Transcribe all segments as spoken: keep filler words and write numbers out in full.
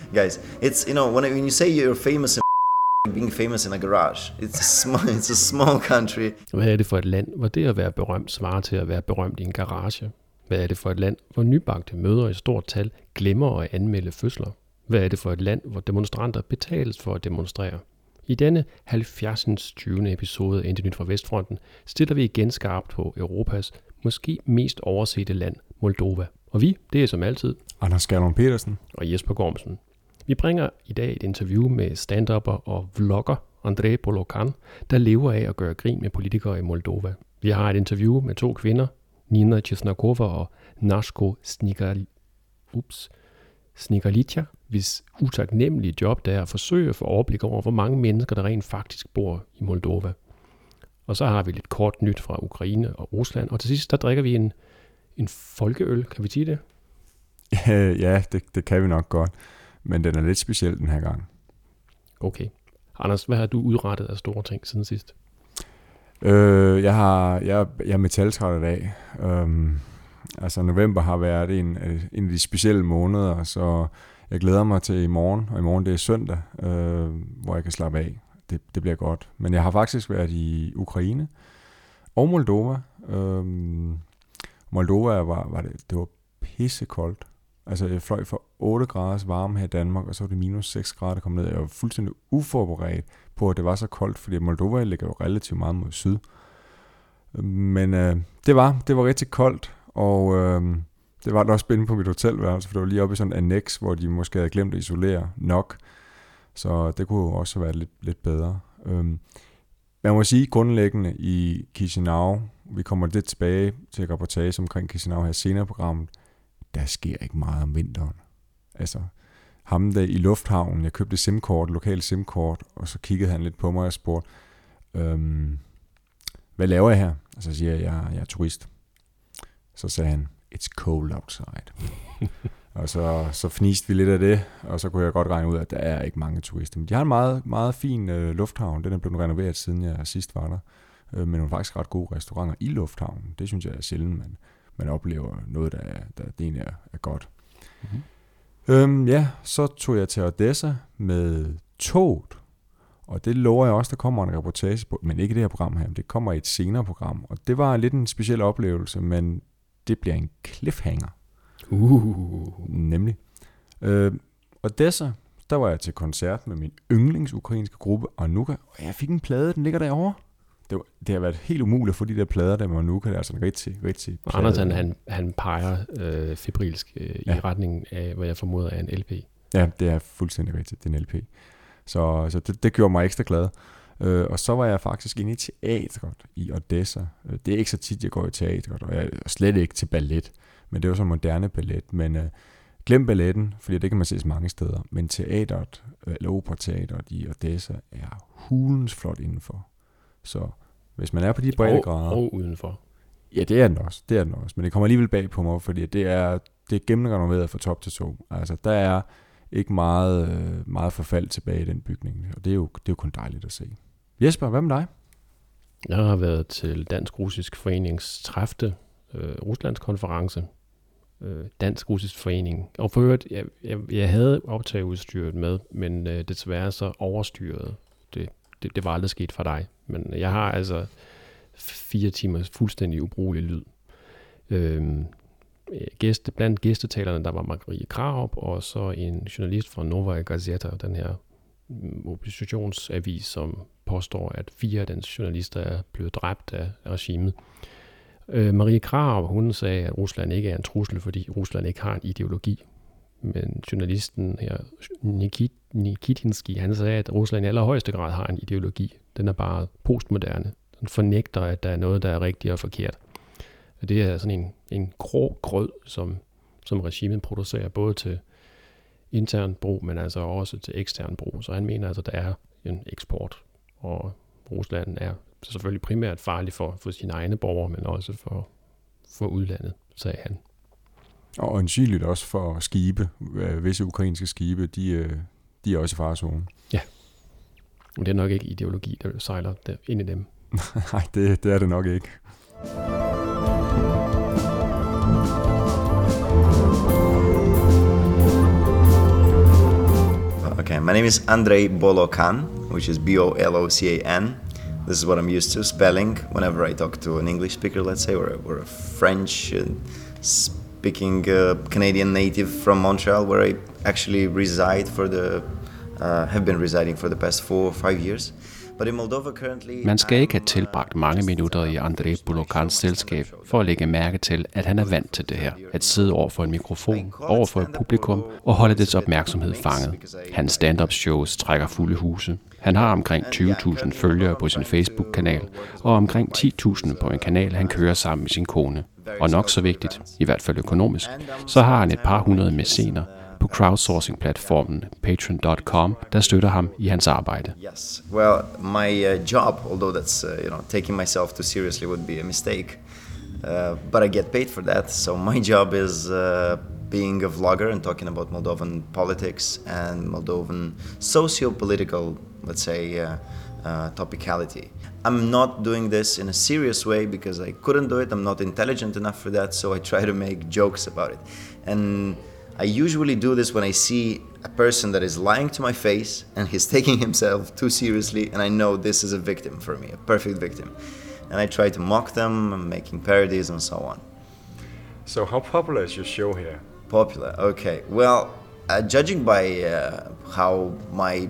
guys, it's, you know, when, when you say you're famous in being famous in a garage, it's a small, it's a small country. Hvad er det for et land, hvor det at være berømt svarer til at være berømt i en garage? Hvad er det for et land, hvor nybagte mødre i stort tal glemmer at anmelde fødsler? Hvad er det for et land, hvor demonstranter betales for at demonstrere? I denne halvfjerdsende tyvende episode af Intet Nyt fra Vestfronten stiller vi igen skarpt på Europas måske mest oversete land, Moldova. Og vi, det er som altid Anders Skærlund Petersen og Jesper Gormsen. Vi bringer i dag et interview med stand-upper og vlogger Andrei Polokan, der lever af at gøre grin med politikere i Moldova. Vi har et interview med to kvinder, Nina Chesnakova og Nashko Snigal... Ups. Snigalica, hvis utaknemmelige job der er at forsøge at få overblik over, hvor mange mennesker, der rent faktisk bor i Moldova. Og så har vi lidt kort nyt fra Ukraine og Rusland, og til sidst, der drikker vi en, en folkeøl. Kan vi sige det? Ja, det, det kan vi nok godt, men den er lidt speciel den her gang. Okay. Anders, hvad har du udrettet af store ting siden sidst? Øh, jeg har jeg, jeg er metaltræt i dag. Øhm, altså november har været en, en af de specielle måneder, så jeg glæder mig til i morgen, og i morgen det er søndag, øh, hvor jeg kan slappe af. Det, det bliver godt. Men jeg har faktisk været i Ukraine og Moldova. Øhm, Moldova var, var det, det var pissekoldt. Altså jeg fløj for otte graders varme her i Danmark, og så var det minus seks grader, der kom ned. Jeg var fuldstændig uforberedt på, at det var så koldt, fordi Moldova ligger jo relativt meget mod syd. Men øh, det var det var rigtig koldt, og øh, det var da også spændende på mit hotelværelse, for det var lige oppe i sådan en annex, hvor de måske havde glemt at isolere nok. Så det kunne jo også være lidt, lidt bedre. Øhm, man må sige grundlæggende i Chisinau, vi kommer lidt tilbage til reportage omkring Chisinau her senere i programmet, der sker ikke meget om vinteren. Altså, ham der i lufthavnen, jeg købte simkort, lokal simkort, og så kiggede han lidt på mig og spurgte, øhm, hvad laver jeg her? Og så siger jeg, jeg, jeg er turist. Så sagde han, it's cold outside. Og så, så fniste vi lidt af det, og så kunne jeg godt regne ud, at der er ikke mange turister. Men de har en meget, meget fin øh, lufthavn. Den er blevet renoveret, siden jeg sidst var der. Øh, men nogle faktisk ret gode restauranter i lufthavnen. Det synes jeg er sjældent, man, man oplever noget, der, er, der det er, er godt. Mm-hmm. Øhm, ja, så tog jeg til Odessa med toget. Og det lover jeg også, der kommer en reportage på. Men ikke det her program her, det kommer i et senere program. Og det var lidt en speciel oplevelse, men det bliver en cliffhanger. Uh. Nemlig. Øh, Odessa, der var jeg til koncert med min yndlings-ukrainske gruppe, Onuka, og jeg fik en plade, den ligger derovre. Det, var, det har været helt umuligt at få de der plader der med Onuka, det er altså en rigtig, rigtig plade. Anders, han, han, han peger øh, febrilsk øh, ja. i retningen af, hvad jeg formoder er en L P. Ja, det er fuldstændig rigtigt, det er en L P. Så, så det, det gjorde mig ekstra glad. Øh, og så var jeg faktisk inde i teatret i Odessa. Det er ikke så tit, jeg går i teatret, og jeg er slet ikke til ballet. Men det er jo sådan en moderne ballet. Men øh, glem balletten, fordi det kan man se mange steder. Men teatret, eller operateatret i Odessa, er hulens flot indenfor. Så hvis man er på de brede grader... Og udenfor. Ja, det er den også. Det er den også. Men det kommer alligevel bag på mig, fordi det er, det er gennemrenoveret fra top til to. Altså, der er ikke meget, meget forfald tilbage i den bygning. Og det er jo, det er jo kun dejligt at se. Jesper, hvad med dig? Jeg har været til Dansk-Russisk Forenings tredivte øh, Ruslandskonference. Øh, Dansk-Russisk Forening. Og for øvrigt, jeg, jeg, jeg havde optageudstyret med, men øh, desværre så overstyret. Det, det, det var aldrig sket for dig. Men jeg har altså fire timers fuldstændig ubrugelig lyd. Øh, gæste, blandt gæstetalerne, der var Marie Krarup, og så en journalist fra Novaya Gazeta, den her oppositionsavis, som påstår, at fire af dens journalister er blevet dræbt af regimet. Øh, Marie Krarup, hun sagde, at Rusland ikke er en trussel, fordi Rusland ikke har en ideologi. Men journalisten her, Nikit, Nikitinski, han sagde, at Rusland i allerhøjeste grad har en ideologi. Den er bare postmoderne. Den fornægter, at der er noget, der er rigtigt og forkert. Og det er sådan en, en grå grød, som, som regimet producerer, både til intern brug, men altså også til ekstern brug. Så han mener altså, at der er en eksport, og Rusland er selvfølgelig primært farlig for, for sine egne borgere, men også for, for udlandet, sagde han. Og øjensynligt også for skibe. Visse ukrainske skibe, de, de er også i farezonen. Ja, men det er nok ikke ideologi, der sejler der ind i dem. Nej, det, det er det nok ikke. Okay, my name is Andrei Bolocan, which is B O L O C A N. This is what I'm used to spelling whenever I talk to an English speaker, let's say, or a, or a French uh, speaking uh, Canadian native from Montreal, where I actually reside for the, uh, have been residing for the past four or five years. But in Moldova currently, Man skal ikke have tilbragt mange minutter i Andrei Bolocans selskab for at lægge mærke til, at han er vant til det her. At sidde over for en mikrofon, over for et publikum og holde dets opmærksomhed fanget. Hans stand-up shows trækker fulde huse. Han har omkring tyve tusind følgere på sin Facebook-kanal og omkring ti tusind på en kanal, han kører sammen med sin kone. Og nok så vigtigt, i hvert fald økonomisk, så har han et par hundrede mæcener på crowdsourcing-platformen patreon dot com, der støtter ham i hans arbejde. Yes, well, my uh, job, although that's uh, you know taking myself too seriously would be a mistake, uh, but I get paid for that. So my job is uh, being a vlogger and talking about Moldovan politics and Moldovan socio-political, let's say, uh, uh, topicality. I'm not doing this in a serious way because I couldn't do it. I'm not intelligent enough for that, so I try to make jokes about it. And I usually do this when I see a person that is lying to my face and he's taking himself too seriously, and I know this is a victim for me, a perfect victim. And I try to mock them, I'm making parodies and so on. So how popular is your show here? Popular, okay. Well, uh, judging by uh, how my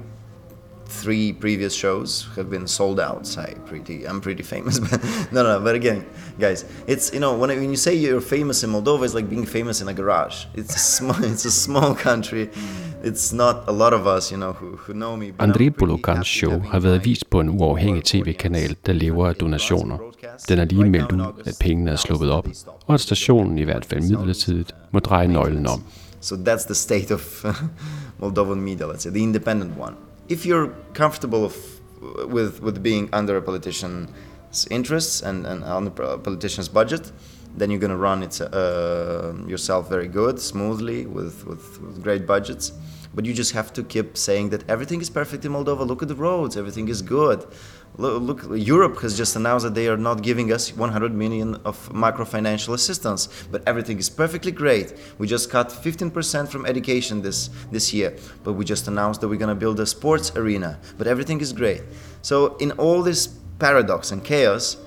three previous shows have been sold out, I pretty, I'm pretty famous. But no, no, but again, guys, it's, you know, when, when you say you're famous in Moldova, it's like being famous in a garage. It's a small, it's a small country. It's not a lot of us, you know, who, who know me. Andrei Bolocans show har været vist på en uafhængig tv-kanal, der lever af donationer. Den er lige meldt ud, at pengene er sluppet op, og at stationen i hvert fald midlertidigt må dreje nøglen om. So that's the state of Moldovan media, let's say, the independent one. If you're comfortable f- with with being under a politician's interests and, and on the politician's budget, then you're going to run it uh, yourself very good, smoothly, with, with, with great budgets. But you just have to keep saying that everything is perfect in Moldova. Look at the roads, everything is good. Look, look, Europe has just announced that they are not giving us one hundred million of microfinancial assistance, but everything is perfectly great. We just cut fifteen percent from education this, this year, but we just announced that we're going to build a sports arena, but everything is great. So in all this paradox and chaos,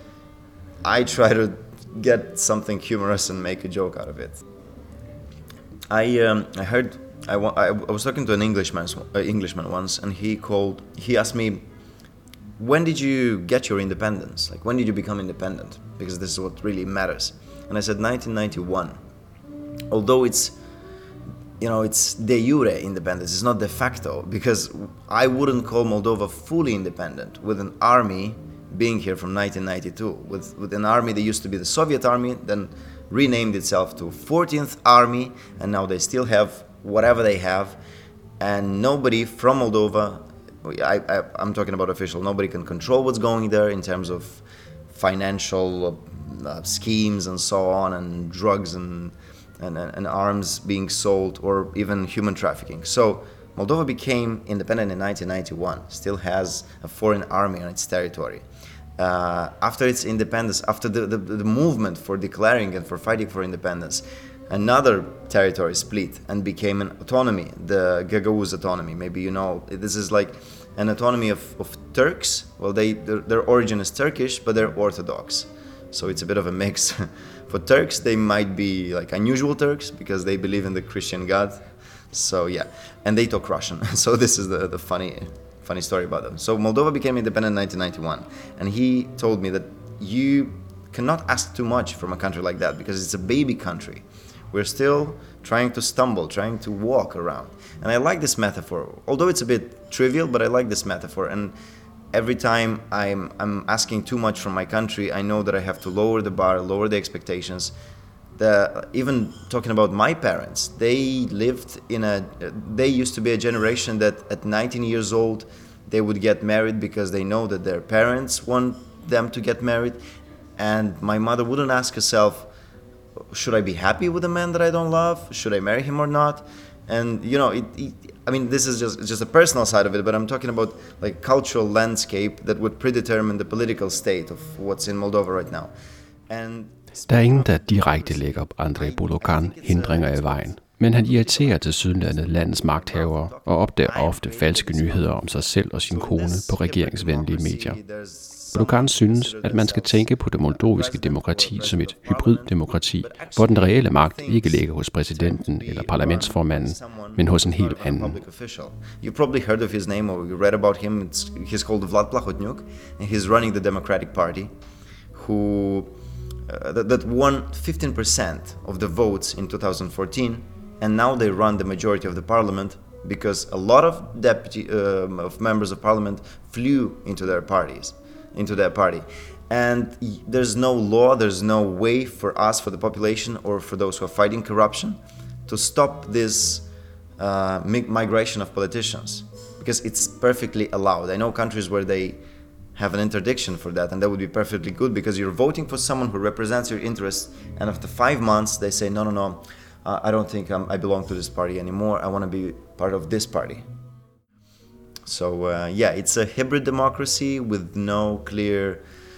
I try to get something humorous and make a joke out of it. I um, I heard I, wa- I was talking to an Englishman uh, Englishman once, and he called. He asked me, "When did you get your independence? Like, when did you become independent? Because this is what really matters." And I said nineteen ninety-one. Although it's, you know, it's de jure independence. It's not de facto, because I wouldn't call Moldova fully independent with an army being here from nineteen ninety-two, with, with an army that used to be the Soviet army, then renamed itself to fourteenth Army, and now they still have whatever they have, and nobody from Moldova, I, I, I'm talking about official, nobody can control what's going there in terms of financial uh, schemes and so on, and drugs and, and, and arms being sold, or even human trafficking. So Moldova became independent in nineteen ninety-one, still has a foreign army on its territory. Uh, after its independence, after the, the, the movement for declaring and for fighting for independence, another territory split and became an autonomy, the Gagauz autonomy. Maybe you know, this is like an autonomy of, of Turks. Well, they their, their origin is Turkish, but they're Orthodox. So it's a bit of a mix. For Turks, they might be like unusual Turks because they believe in the Christian God. So yeah, and they talk Russian. So this is the, the funny funny story about them. So Moldova became independent in nineteen ninety-one, and he told me that you cannot ask too much from a country like that because it's a baby country. We're still trying to stumble, trying to walk around. And I like this metaphor, although it's a bit trivial, but I like this metaphor. And every time I'm I'm asking too much from my country, I know that I have to lower the bar, lower the expectations. The, even talking about my parents, they lived in a, they used to be a generation that at nineteen years old, they would get married because they know that their parents want them to get married. And my mother wouldn't ask herself, should I be happy with a man that I don't love? Should I marry him or not? And you know, it, it, I mean, this is just just a personal side of it, but I'm talking about like cultural landscape that would predetermine the political state of what's in Moldova right now. And der er ingen, der direkte lægger Andrei Bolocan hindringer i vejen. Men han irriterer til sydlandet landets magthavere og opdager ofte falske nyheder om sig selv og sin kone på regeringsvenlige medier. Bolokan synes, at man skal tænke på det moldoviske demokrati som et hybriddemokrati, hvor den reelle magt ikke ligger hos præsidenten eller parlamentsformanden, men hos en helt anden. You probably heard of his name or you read about him. It's, he's called Vlad Plahotniuc, and he's running the Democratic Party, who uh, that, that won fifteen percent of the votes in two thousand fourteen, and now they run the majority of the parliament because a lot of deputy um, of members of parliament flew into their parties. into their party. And there's no law, there's no way for us, for the population, or for those who are fighting corruption, to stop this uh, migration of politicians, because it's perfectly allowed. I know countries where they have an interdiction for that, and that would be perfectly good, because you're voting for someone who represents your interests, and after five months they say, no, no, no, uh, I don't think I'm, I belong to this party anymore, I want to be part of this party. So uh, yeah, it's a hybrid democracy with no clear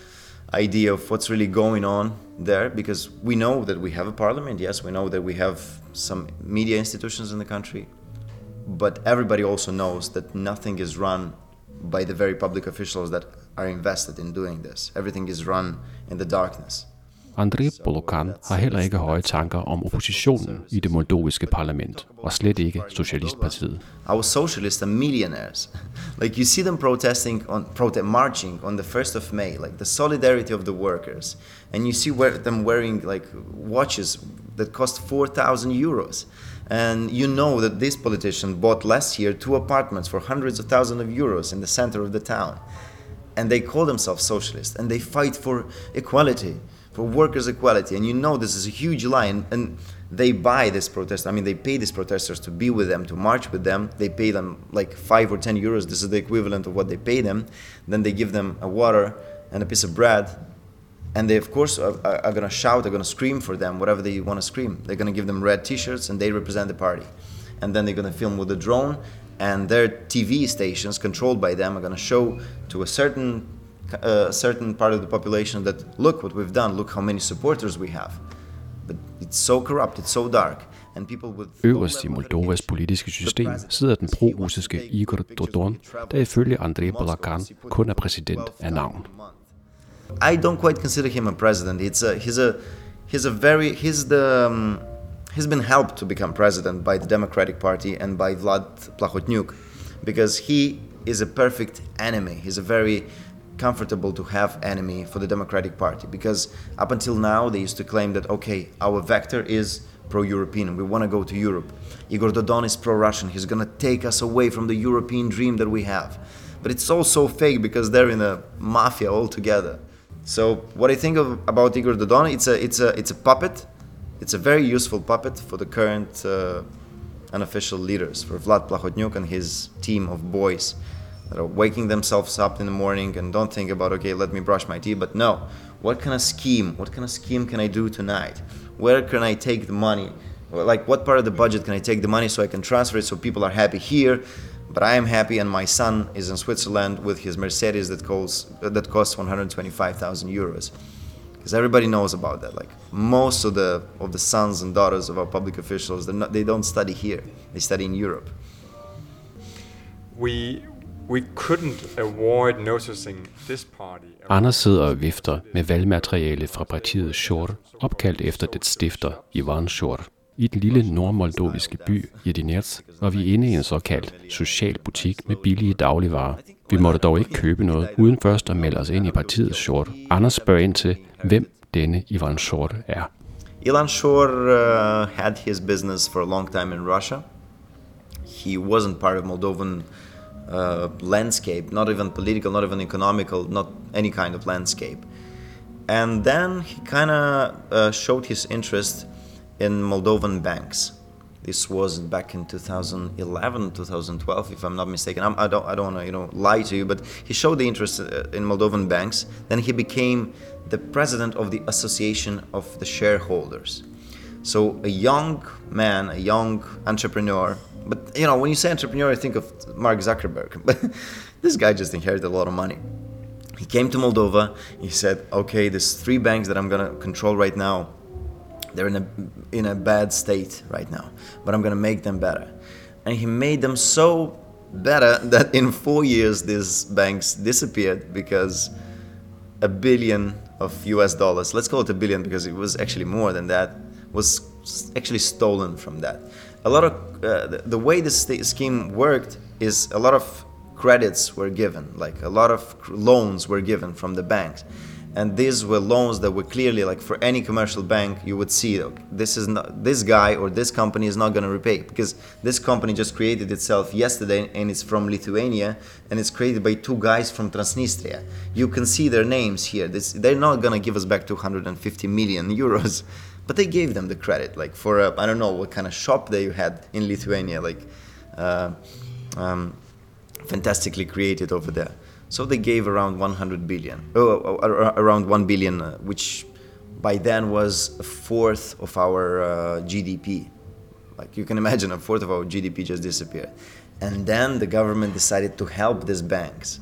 idea of what's really going on there, because we know that we have a parliament, yes, we know that we have some media institutions in the country, but everybody also knows that nothing is run by the very public officials that are invested in doing this. Everything is run in the darkness. Andrei Bolokan har heller ikke høje tanker om oppositionen i det moldoviske parlament, og slet ikke Socialistpartiet. Our socialists are millionaires. Like you see them protesting on prote- marching on the first of May, like the solidarity of the workers, and you see where, them wearing like watches that cost four thousand euros. And you know that this politician bought last year two apartments for hundreds of thousands of euros in the center of the town. And they call themselves socialists, and they fight for equality, for workers' equality. And you know this is a huge lie, and, and they buy this protest. I mean, they pay these protesters to be with them, to march with them. They pay them like five or ten euros. This is the equivalent of what they pay them. Then they give them a water and a piece of bread. And they, of course, are, are going to shout, are going to scream for them, whatever they want to scream. They're going to give them red T-shirts, and they represent the party. And then they're going to film with a drone, and their T V stations, controlled by them, are going to show to a certain uh, certain part of the population that, look what we've done, look how many supporters we have. But it's so corrupt, it's so dark. And people with Øverst i Moldovas politiske system sidder den pro-russiske Igor Dodon, der ifølge Andrei Bolokan kun er præsident af navn. I don't quite consider him a president. It's a, he's a he's a very he's the um, he's been helped to become president by the Democratic Party and by Vlad Plahotniuc, because he is a perfect enemy. He's a very comfortable to have enemy for the Democratic Party, because up until now they used to claim that, okay, our vector is pro-European, we want to go to Europe. Igor Dodon is pro-Russian, he's going to take us away from the European dream that we have. But it's all so fake, because they're in a mafia altogether. So what I think of about Igor Dodon, it's a it's a it's a puppet. It's a very useful puppet for the current uh, unofficial leaders, for Vlad Plahotniuc and his team of boys that are waking themselves up in the morning and don't think about, okay, let me brush my teeth, but no, what kind of scheme, what kind of scheme can I do tonight? Where can I take the money? Like, what part of the budget can I take the money so I can transfer it so people are happy here, but I am happy, and my son is in Switzerland with his Mercedes that costs uh, that costs one hundred twenty-five thousand euros, because everybody knows about that. Like, most of the of the sons and daughters of our public officials, not, they don't study here; they study in Europe. We we couldn't avoid noticing this party. Anders sidder og vifter med valgmateriale fra partiet Shor, opkaldt efter dets stifter Ivan Shor. I den lille nordmoldoviske by Jedinets var vi inde i en såkaldt social butik med billige dagligvarer. Vi måtte dog ikke købe noget, uden først at melde os ind i partiet Shor. Anders spørger ind til, hvem denne Ivan Shor er. Ivan Shor uh, had his business for a long time in Russia. He wasn't part of Moldovan uh, landscape, not even political, not even economical, not any kind of landscape. And then he kind of uh, showed his interest in Moldovan banks. This was back in two thousand eleven, two thousand twelve, if I'm not mistaken. I'm, I don't, I don't want to, you know, lie to you, but he showed the interest in Moldovan banks. Then he became the president of the Association of the Shareholders. So a young man, a young entrepreneur. But you know, when you say entrepreneur, I think of Mark Zuckerberg. But this guy just inherited a lot of money. He came to Moldova. He said, "Okay, there's three banks that I'm gonna control right now. They're in a in a bad state right now, but I'm gonna make them better. And he made them so better that in four years these banks disappeared because a billion of U S dollars, let's call it a billion because it was actually more than that, was actually stolen from that. A lot of uh, the, the way this st- scheme worked is a lot of credits were given, like a lot of loans were given from the banks. And these were loans that were clearly, like for any commercial bank, you would see, okay, this is not, this guy or this company is not going to repay because this company just created itself yesterday and it's from Lithuania and it's created by two guys from Transnistria. You can see their names here. This, they're not going to give us back two hundred fifty million euros, but they gave them the credit, like for a, I don't know what kind of shop they had in Lithuania, like uh, um, fantastically created over there. So they gave around one hundred billion, oh, around one billion, uh, which by then was a fourth of our uh, G D P. Like you can imagine, a fourth of our G D P just disappeared. And then the government decided to help these banks.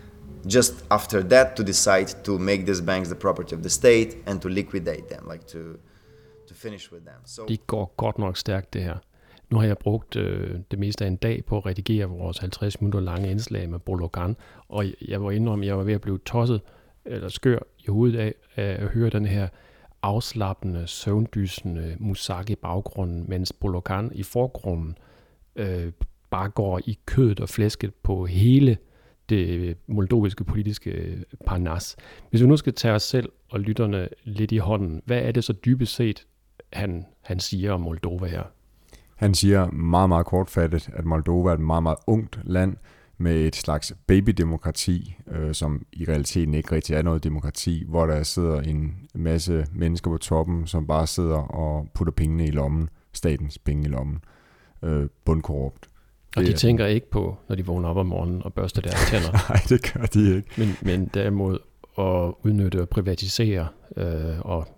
Just after that, to decide to make these banks the property of the state and to liquidate them, like to to finish with them. So det går godt nok stærkt det her. Nu har jeg brugt øh, det meste af en dag på at redigere vores halvtreds minutter lange indslag med Bologan, og jeg var indrømme, at jeg var ved at blive tosset eller skør i hovedet af at høre den her afslappende, søvndysende musak i baggrunden, mens Bologan i forgrunden øh, bare går i kødet og flæsket på hele det moldoviske politiske parnas. Hvis vi nu skal tage os selv og lytterne lidt i hånden, hvad er det så dybest set, han, han siger om Moldova her? Han siger meget, meget kortfattet, at Moldova er et meget, meget ungt land med et slags babydemokrati, øh, som i realiteten ikke rigtig er noget demokrati, hvor der sidder en masse mennesker på toppen, som bare sidder og putter pengene i lommen, statens penge i lommen, øh, bundkorrupt. Og de tænker ikke på, når de vågner op om morgenen og børster deres tænder. Nej, det gør de ikke. Men, men derimod at udnytte og privatisere, øh, og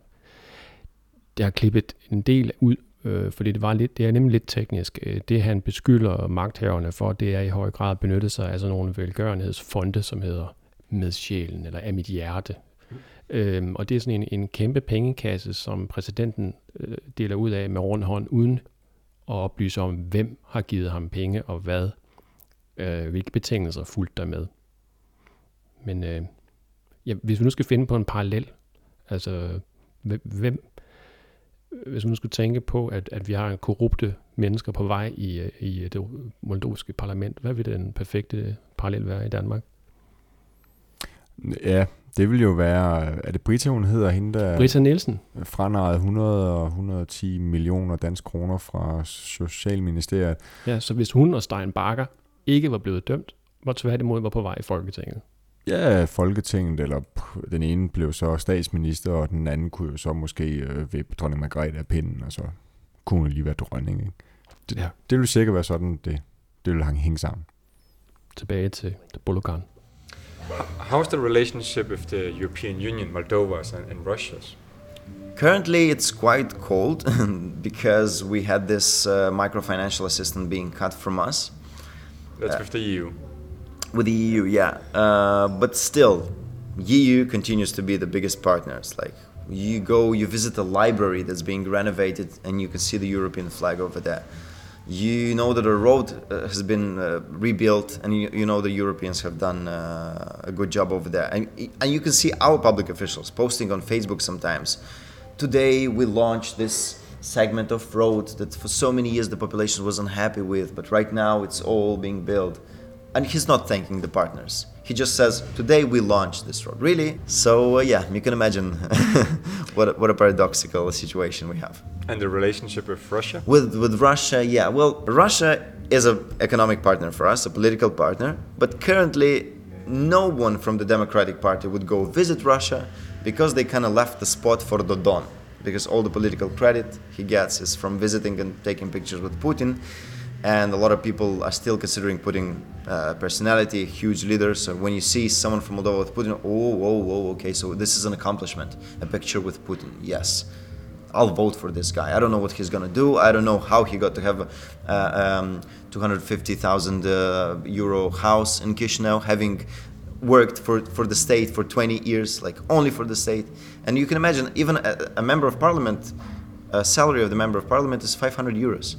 det har klippet en del ud, øh, fordi det, var lidt, det er nemlig lidt teknisk. Det han beskylder magthaverne for, det er i høj grad at benytte sig af sådan nogle velgørenhedsfonde, som hedder Med Sjælen eller Af Mit Hjerte. Mm. Øhm, og det er sådan en, en kæmpe pengekasse, som præsidenten øh, deler ud af med rund hånd, uden at oplyse om, hvem har givet ham penge og hvad, øh, hvilke betingelser fulgte der med. Men øh, ja, hvis vi nu skal finde på en parallel, altså hvem, hvis vi nu skulle tænke på, at, at vi har en korrupte mennesker på vej i, i det moldoviske parlament, hvad vil den perfekte parallel være i Danmark? Ja, det vil jo være, er det Britta, hun hedder, hende der Britta Nielsen franarede hundrede og hundrede og ti millioner danske kroner fra Socialministeriet. Ja, så hvis hun og Stein Bakker ikke var blevet dømt, hvor tværtimod var på vej i Folketinget. Ja, Folketinget, eller den ene blev så statsminister, og den anden kunne jo så måske øh, ved dronning Margrethe af pinden, og så kunne hun lige være dronning. Ikke? Det, ja. det ville sikkert være sådan, det, det ville hænge sammen. Tilbage til Bologan. How's the relationship with the European Union, Moldova's and, and Russia's? Currently, it's quite cold because we had this uh, microfinancial assistance being cut from us. That's uh, with the E U. With the E U, yeah. Uh, but still, E U continues to be the biggest partners. Like, you go, you visit a library that's being renovated and you can see the European flag over there. You know that a road uh, has been uh, rebuilt, and you, you know the Europeans have done uh, a good job over there. And, and you can see our public officials posting on Facebook sometimes. Today we launched this segment of road that for so many years the population was unhappy with, but right now it's all being built. And he's not thanking the partners. He just says, today we launched this road. Really? So uh, yeah, you can imagine what, a, what a paradoxical situation we have. And the relationship with Russia? With with Russia, yeah. Well, Russia is an economic partner for us, a political partner. But currently, no one from the Democratic Party would go visit Russia because they kind of left the spot for Dodon. Because all the political credit he gets is from visiting and taking pictures with Putin. And a lot of people are still considering putting uh, personality, huge leaders. So when you see someone from Moldova with Putin, oh, oh, oh, okay, so this is an accomplishment. A picture with Putin, yes. I'll vote for this guy. I don't know what he's gonna do. I don't know how he got to have a uh, um, two hundred fifty thousand uh, euro house in Chisinau, having worked for, for the state for twenty years, like only for the state. And you can imagine, even a, a member of parliament uh, salary of the member of parliament is five hundred euros.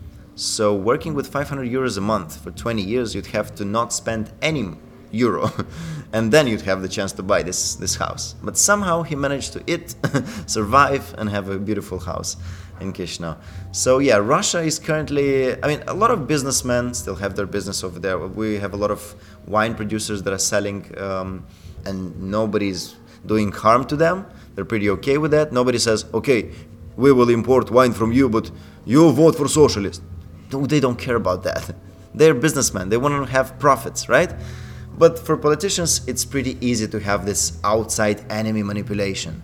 So working with five hundred euros a month for twenty years, you'd have to not spend any euro, and then you'd have the chance to buy this this house. But somehow he managed to eat, survive, and have a beautiful house in Chisinau. So yeah, Russia is currently, I mean, a lot of businessmen still have their business over there. We have a lot of wine producers that are selling, um, and nobody's doing harm to them. They're pretty okay with that. Nobody says, okay, we will import wine from you, but you vote for socialist. No, they don't care about that. They're businessmen. They want to have profits, right? But for politicians, it's pretty easy to have this outside enemy manipulation.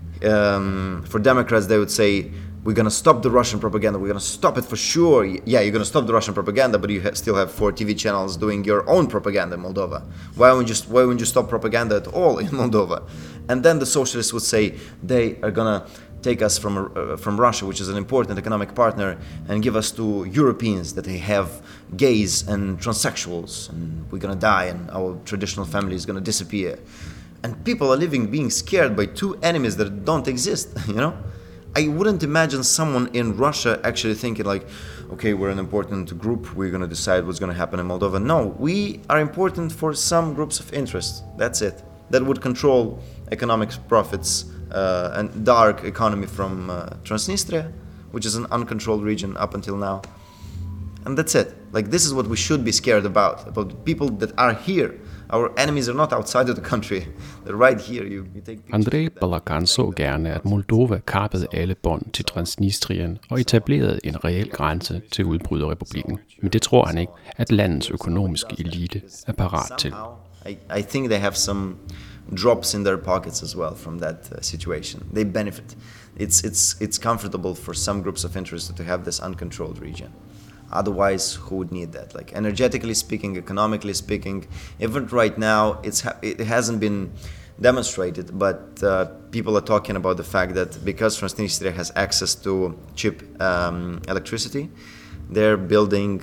Um, for Democrats, they would say, we're going to stop the Russian propaganda. We're going to stop it for sure. Yeah, you're going to stop the Russian propaganda, but you ha- still have four T V channels doing your own propaganda in Moldova. Why wouldn't you, just, why wouldn't you stop propaganda at all in Moldova? And then the socialists would say they are going to take us from uh, from Russia, which is an important economic partner, and give us to Europeans that they have gays and transsexuals, and we're going to die, and our traditional family is going to disappear. And people are living, being scared by two enemies that don't exist, you know? I wouldn't imagine someone in Russia actually thinking like, okay, we're an important group, we're going to decide what's going to happen in Moldova. No, we are important for some groups of interest. That's it. That would control economic profits uh, and dark economy from uh, Transnistria, which is an uncontrolled region up until now. And that's it. Like, this is what we should be scared about, about people that are here. Our enemies are not outside of the country. They're right here. You, you take Andrei Balakan så gerne, at Moldova kappede alle bånd til Transnistrien og etablerede en reel grænse til udbryderrepublikken. Men det tror han ikke, at landets økonomiske elite er parat til. I, I think they have some drops in their pockets as well from that uh, situation. They benefit. It's it's it's comfortable for some groups of interest to have this uncontrolled region. Otherwise, who would need that? Like, energetically speaking, economically speaking, even right now, it's ha- it hasn't been demonstrated, but uh, people are talking about the fact that because Transnistria has access to cheap um, electricity, they're building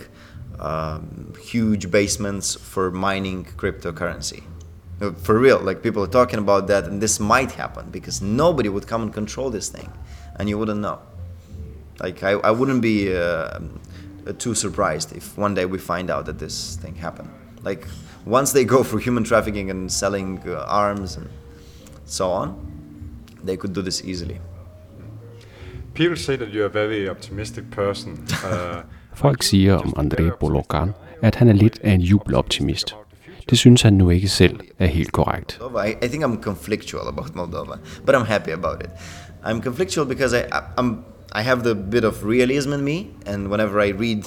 um, huge basements for mining cryptocurrency. For real, like, people are talking about that, and this might happen because nobody would come and control this thing, and you wouldn't know. Like, I, I wouldn't be uh, too surprised if one day we find out that this thing happened. Like, once they go for human trafficking and selling uh, arms and so on, they could do this easily. People say that you're a very optimistic person. Uh, Folk siger om Andrei Balakan, at han er lidt af en jubeloptimist. Det synes han nu ikke selv er helt korrekt. I, I think I'm conflictual about Moldova, but I'm happy about it. I'm conflictual because I, I I'm I have the bit of realism in me, and whenever I read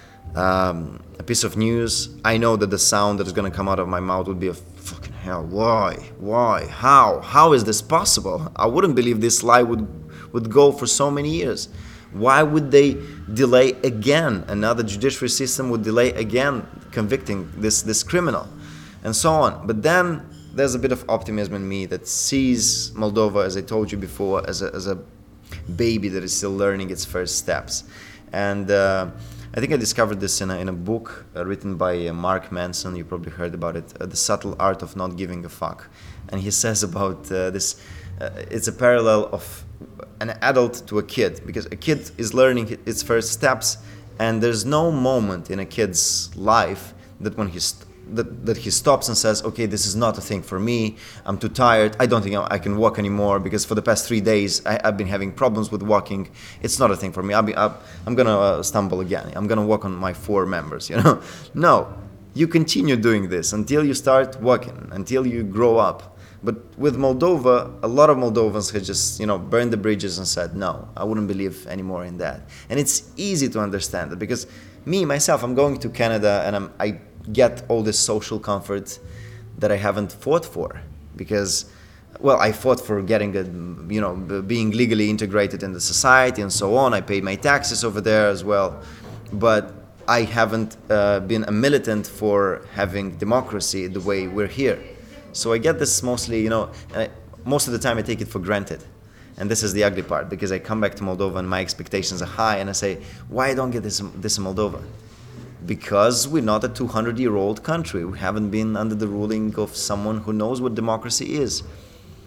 um, a piece of news, I know that the sound that is going to come out of my mouth would be a fucking hell. Why? Why? How? How is this possible? I wouldn't believe this lie would would go for so many years. Why would they delay again? Another judiciary system would delay again convicting this this criminal, and so on. But then there's a bit of optimism in me that sees Moldova, as I told you before, as a as a baby that is still learning its first steps. And uh, I think I discovered this in a, in a book uh, written by uh, Mark Manson. You probably heard about it, uh, The Subtle Art of Not Giving a Fuck. And he says about uh, this, uh, it's a parallel of an adult to a kid, because a kid is learning its first steps, and there's no moment in a kid's life that when he's That, that he stops and says, okay, this is not a thing for me, I'm too tired, I don't think I can walk anymore because for the past three days I, I've been having problems with walking, it's not a thing for me, I'll be, I'll, I'm gonna uh, stumble again, I'm gonna walk on my four members, you know? No, you continue doing this until you start walking, until you grow up. But with Moldova, a lot of Moldovans had just, you know, burned the bridges and said, no, I wouldn't believe anymore in that. And it's easy to understand that because me, myself, I'm going to Canada and I'm, I get all this social comfort that I haven't fought for, because, well, I fought for getting, a, you know, being legally integrated in the society and so on. I paid my taxes over there as well, but I haven't uh, been a militant for having democracy the way we're here. So I get this mostly, you know, uh, most of the time I take it for granted. And this is the ugly part, because I come back to Moldova and my expectations are high, and I say, why I don't get this, this in Moldova? Because we're not a two hundred year old country. We haven't been under the ruling of someone who knows what democracy is.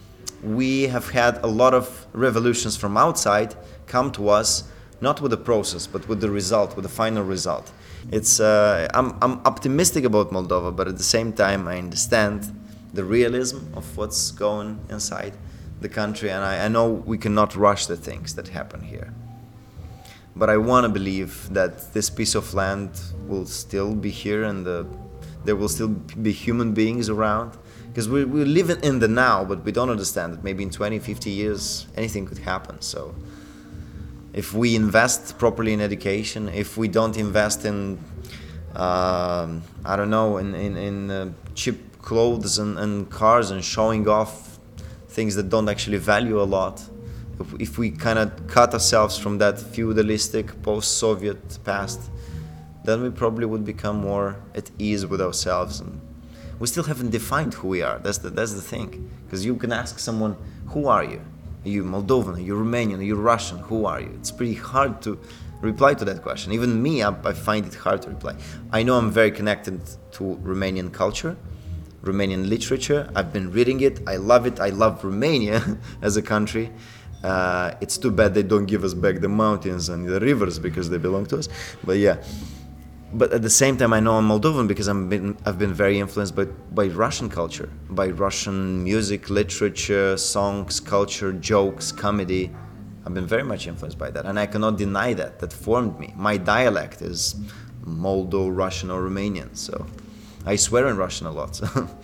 we have had a lot of revolutions from outside come to us, not with the process, but with the result, with the final result. It's uh, I'm I'm optimistic about Moldova, but at the same time, I understand the realism of what's going inside the country, and I, I know we cannot rush the things that happen here. But I want to believe that this piece of land will still be here, and the, there will still be human beings around. Because we, we live in the now, but we don't understand that maybe in twenty, fifty years, anything could happen. So if we invest properly in education, if we don't invest in, uh, I don't know, in, in, in uh, cheap clothes and, and cars and showing off things that don't actually value a lot, if, if we kind of cut ourselves from that feudalistic post-Soviet past, then we probably would become more at ease with ourselves. And we still haven't defined who we are. That's the, that's the thing. Because you can ask someone, who are you? Are you Moldovan? Are you Romanian? Are you Russian? Who are you? It's pretty hard to reply to that question. Even me, I, I find it hard to reply. I know I'm very connected to Romanian culture, Romanian literature. I've been reading it. I love it. I love Romania as a country. Uh, it's too bad they don't give us back the mountains and the rivers because they belong to us. But yeah. But at the same time, I know I'm Moldovan because I'm been, I've been very influenced by, by Russian culture, by Russian music, literature, songs, culture, jokes, comedy. I've been very much influenced by that, and I cannot deny that. That formed me. My dialect is Moldo, Russian, or Romanian, so I swear in Russian a lot.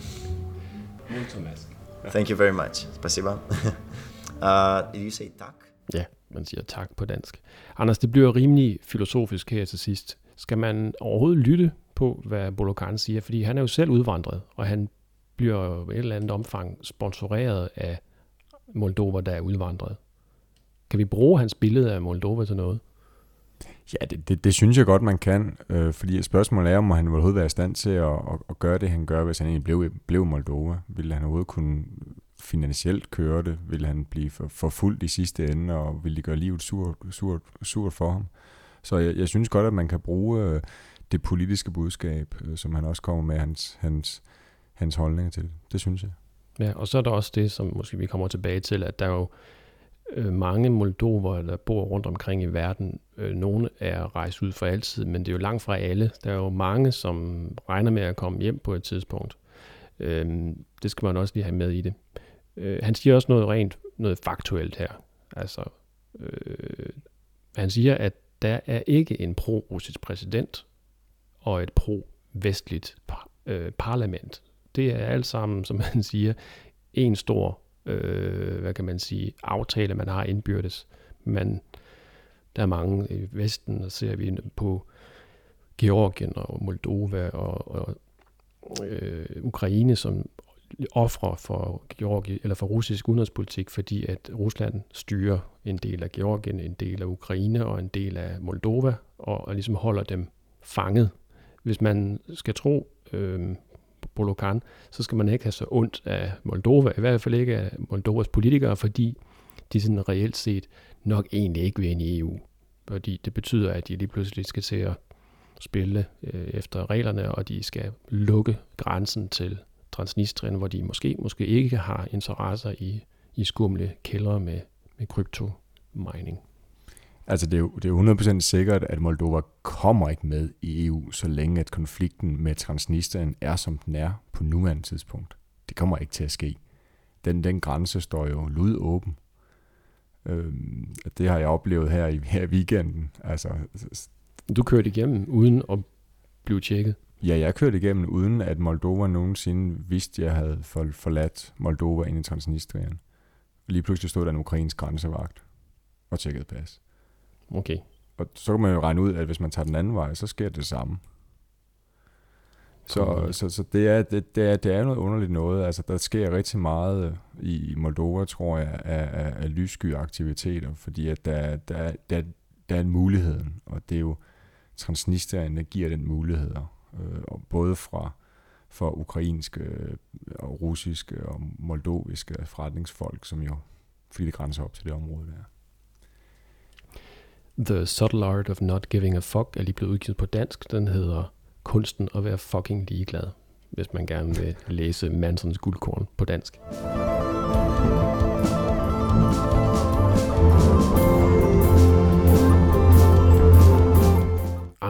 Thank you very much. Спасибо. Uh, did you say tak? Ja, man siger tak på dansk. Anders, det bliver rimelig filosofisk her til sidst. Skal man overhovedet lytte på, hvad Bolokan siger? Fordi han er jo selv udvandret, og han bliver jo i et eller andet omfang sponsoreret af Moldova, der er udvandret. Kan vi bruge hans billede af Moldova til noget? Ja, det, det, det synes jeg godt, man kan. Øh, fordi spørgsmålet er, om han overhovedet være i stand til at, at, at gøre det, han gør, hvis han egentlig blev, blev Moldova. Ville han overhovedet kunne finansielt køre det? Ville han blive for, forfulgt i sidste ende, og ville det gøre livet surt, surt, surt for ham? Så jeg, jeg synes godt, at man kan bruge øh, det politiske budskab, øh, som han også kommer med hans, hans, hans holdninger til. Det synes jeg. Ja, og så er der også det, som måske vi kommer tilbage til, at der er jo øh, mange moldover, der bor rundt omkring i verden. Øh, nogle er rejst ud for altid, men det er jo langt fra alle. Der er jo mange, som regner med at komme hjem på et tidspunkt. Øh, det skal man også lige have med i det. Øh, han siger også noget rent, noget faktuelt her. Altså, øh, han siger, at der er ikke en pro-russisk præsident og et pro-vestligt par, øh, parlament. Det er alt sammen, som man siger, en stor, øh, hvad kan man sige, aftale, man har indbyrdes. Men der er mange i Vesten, der ser vi på Georgien og Moldova og, og øh, Ukraine som ofre for Georgien eller for russisk udenrigspolitik, fordi at Rusland styrer en del af Georgien, en del af Ukraine og en del af Moldova, og, og ligesom holder dem fanget. Hvis man skal tro øh, Bolokan, så skal man ikke have så ondt af Moldova, i hvert fald ikke af Moldovas politikere, fordi de sådan reelt set nok egentlig ikke vil ind i E U. Fordi det betyder, at de lige pludselig skal til at spille øh, efter reglerne, og de skal lukke grænsen til Transnistrien, hvor de måske måske ikke har interesser i, i skumle kældre med, med kryptomining. Altså det er, jo, det er jo hundrede procent sikkert, at Moldova kommer ikke med i E U, så længe at konflikten med Transnistrien er, som den er på nuværende tidspunkt. Det kommer ikke til at ske. Den, den grænse står jo ludåben. Øhm, det har jeg oplevet her i, her i weekenden. Altså, du kørte igennem uden at blive tjekket? Ja, jeg kørte igennem uden at Moldova nogensinde vidste, at jeg havde forladt Moldova ind i Transnistrien. Lige pludselig stod der en ukrainsk grænsevagt og tjekkede pas. Okay. Og så kan man jo regne ud, at hvis man tager den anden vej, så sker det samme. Så, okay. så, så det, er, det, det, er, det er noget underligt noget. Altså, der sker rigtig meget i Moldova, tror jeg, af, af, af lyssky aktiviteter, fordi at der, der, der, der er en mulighed, og det er jo Transnistrien, der giver den muligheder. Og både fra for ukrainske og russiske og moldoviske forretningsfolk, som jo fordi det grænser op til det område der. The Subtle Art of Not Giving a Fuck er lige blevet udgivet på dansk. Den hedder Kunsten at være fucking ligeglad, hvis man gerne vil læse Mansons Guldkorn på dansk.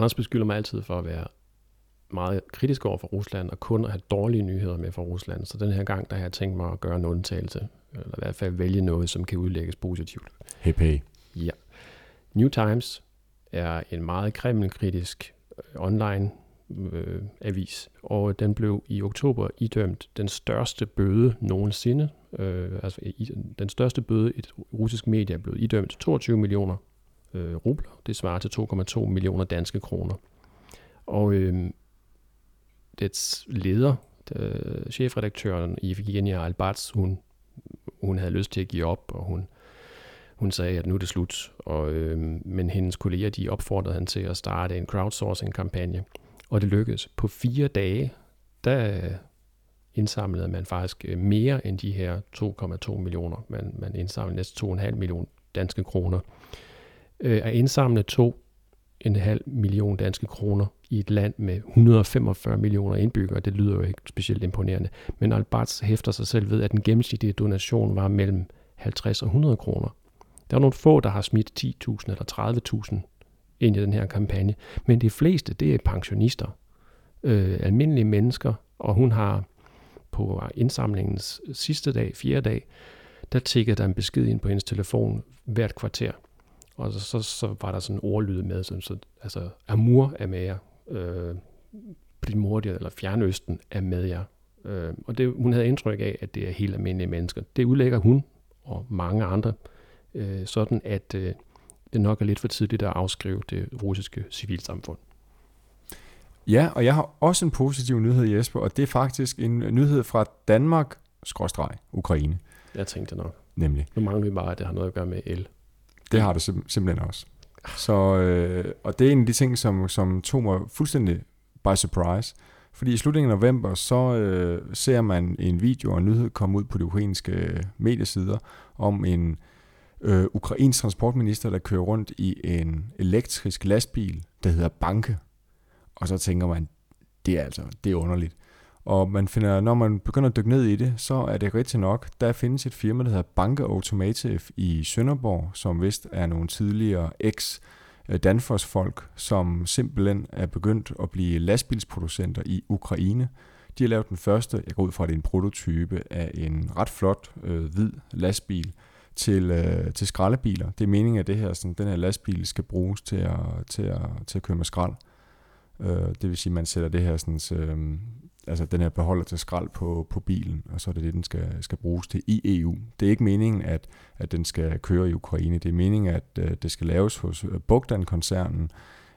Anders beskylder mig altid for at være meget kritisk over for Rusland, og kun at have dårlige nyheder med fra Rusland. Så den her gang, der har jeg tænkt mig at gøre en undtagelse, eller i hvert fald vælge noget, som kan udlægges positivt. Hep hey. Ja. New Times er en meget Kreml-kritisk øh, online øh, avis, og den blev i oktober idømt den største bøde nogensinde. Øh, altså i, den største bøde, et russisk medie er blevet idømt toogtyve millioner øh, rubler. Det svarer til to komma to millioner danske kroner. Og øh, dets leder, øh, chefredaktøren Evgenia Albats, hun, hun havde lyst til at give op, og hun, hun sagde, at nu er det slut. Og, øh, men hendes kolleger, de opfordrede han til at starte en crowdsourcing-kampagne, og det lykkedes. På fire dage, der indsamlede man faktisk mere end de her to komma to millioner. Man, man indsamlede næsten to komma fem millioner danske kroner. Øh, at indsamle to komma fem million danske kroner i et land med et hundrede og femogfyrre millioner indbyggere, det lyder jo ikke specielt imponerende. Men Albarts hæfter sig selv ved, at den gennemsnitlige donation var mellem halvtreds og hundrede kroner. Der er nogle få, der har smidt ti tusind eller tredive tusind ind i den her kampagne, men de fleste, det er pensionister, øh, almindelige mennesker, og hun har på indsamlingens sidste dag, fjerde dag, der tikkede der en besked ind på hendes telefon hvert kvarter. Og så, så, så var der sådan en ordlyd med, som så, altså, Amur er med jer, øh, Primordial eller Fjernøsten er med jer. Øh, og det, hun havde indtryk af, at det er helt almindelige mennesker. Det udlægger hun og mange andre, øh, sådan at øh, det nok er lidt for tidligt at afskrive det russiske civilsamfund. Ja, og jeg har også en positiv nyhed, Jesper, og det er faktisk en nyhed fra Danmark, skråstreg, Ukraine. Jeg tænkte nok. Nemlig. Nu mangler vi bare, at det har noget at gøre med el. Det har det sim- simpelthen også. Så, øh, og det er en af de ting, som, som tog mig fuldstændig by surprise. Fordi i slutningen af november, så øh, ser man en video og en nyhed komme ud på de ukrainske mediesider om en øh, ukrainsk transportminister, der kører rundt i en elektrisk lastbil, der hedder Banke. Og så tænker man, det er altså, det er underligt. Og man finder, når man begynder at dykke ned i det, så er det rigtigt nok. Der findes et firma, der hedder Banke Automotive i Sønderborg, som vist er nogle tidligere ex-Danfoss-folk, som simpelthen er begyndt at blive lastbilsproducenter i Ukraine. De har lavet den første, jeg går ud fra, det er en prototype af en ret flot øh, hvid lastbil til, øh, til skraldebiler. Det er meningen, at det her, sådan, den her lastbil skal bruges til at, til at, til at køre med skrald. Øh, det vil sige, at man sætter det her sådan, øh, altså den her beholder til skrald på, på bilen, og så er det det, den skal, skal bruges til i E U. Det er ikke meningen, at, at den skal køre i Ukraine. Det er meningen, at uh, det skal laves hos uh, Bogdan-koncernen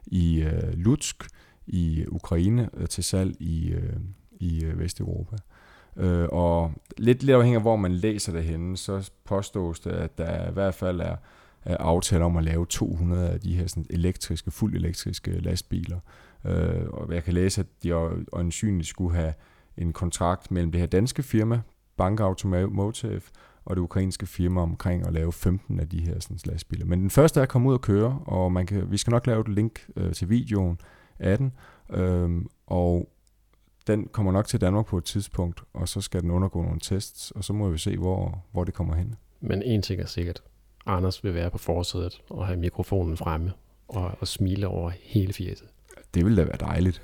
i uh, Lutsk i Ukraine uh, til salg i, uh, i uh, Vesteuropa. Uh, og lidt, lidt afhængig af, hvor man læser det henne, så påstås det, at der i hvert fald er, er aftaler om at lave to hundrede af de her sådan, elektriske, fuldt elektriske lastbiler. Uh, og jeg kan læse, at de øjensynligt skulle have en kontrakt mellem det her danske firma, Banke Automotive, og det ukrainske firma omkring at lave femten af de her sådan, lastbiler. Men den første er kommet ud at køre, og man kan, vi skal nok lave et link uh, til videoen af den, uh, og den kommer nok til Danmark på et tidspunkt, og så skal den undergå nogle tests, og så må vi se, hvor, hvor det kommer hen. Men en ting er sikkert. Anders vil være på forsædet og have mikrofonen fremme og, og smile over hele fjeset. Det ville da være dejligt.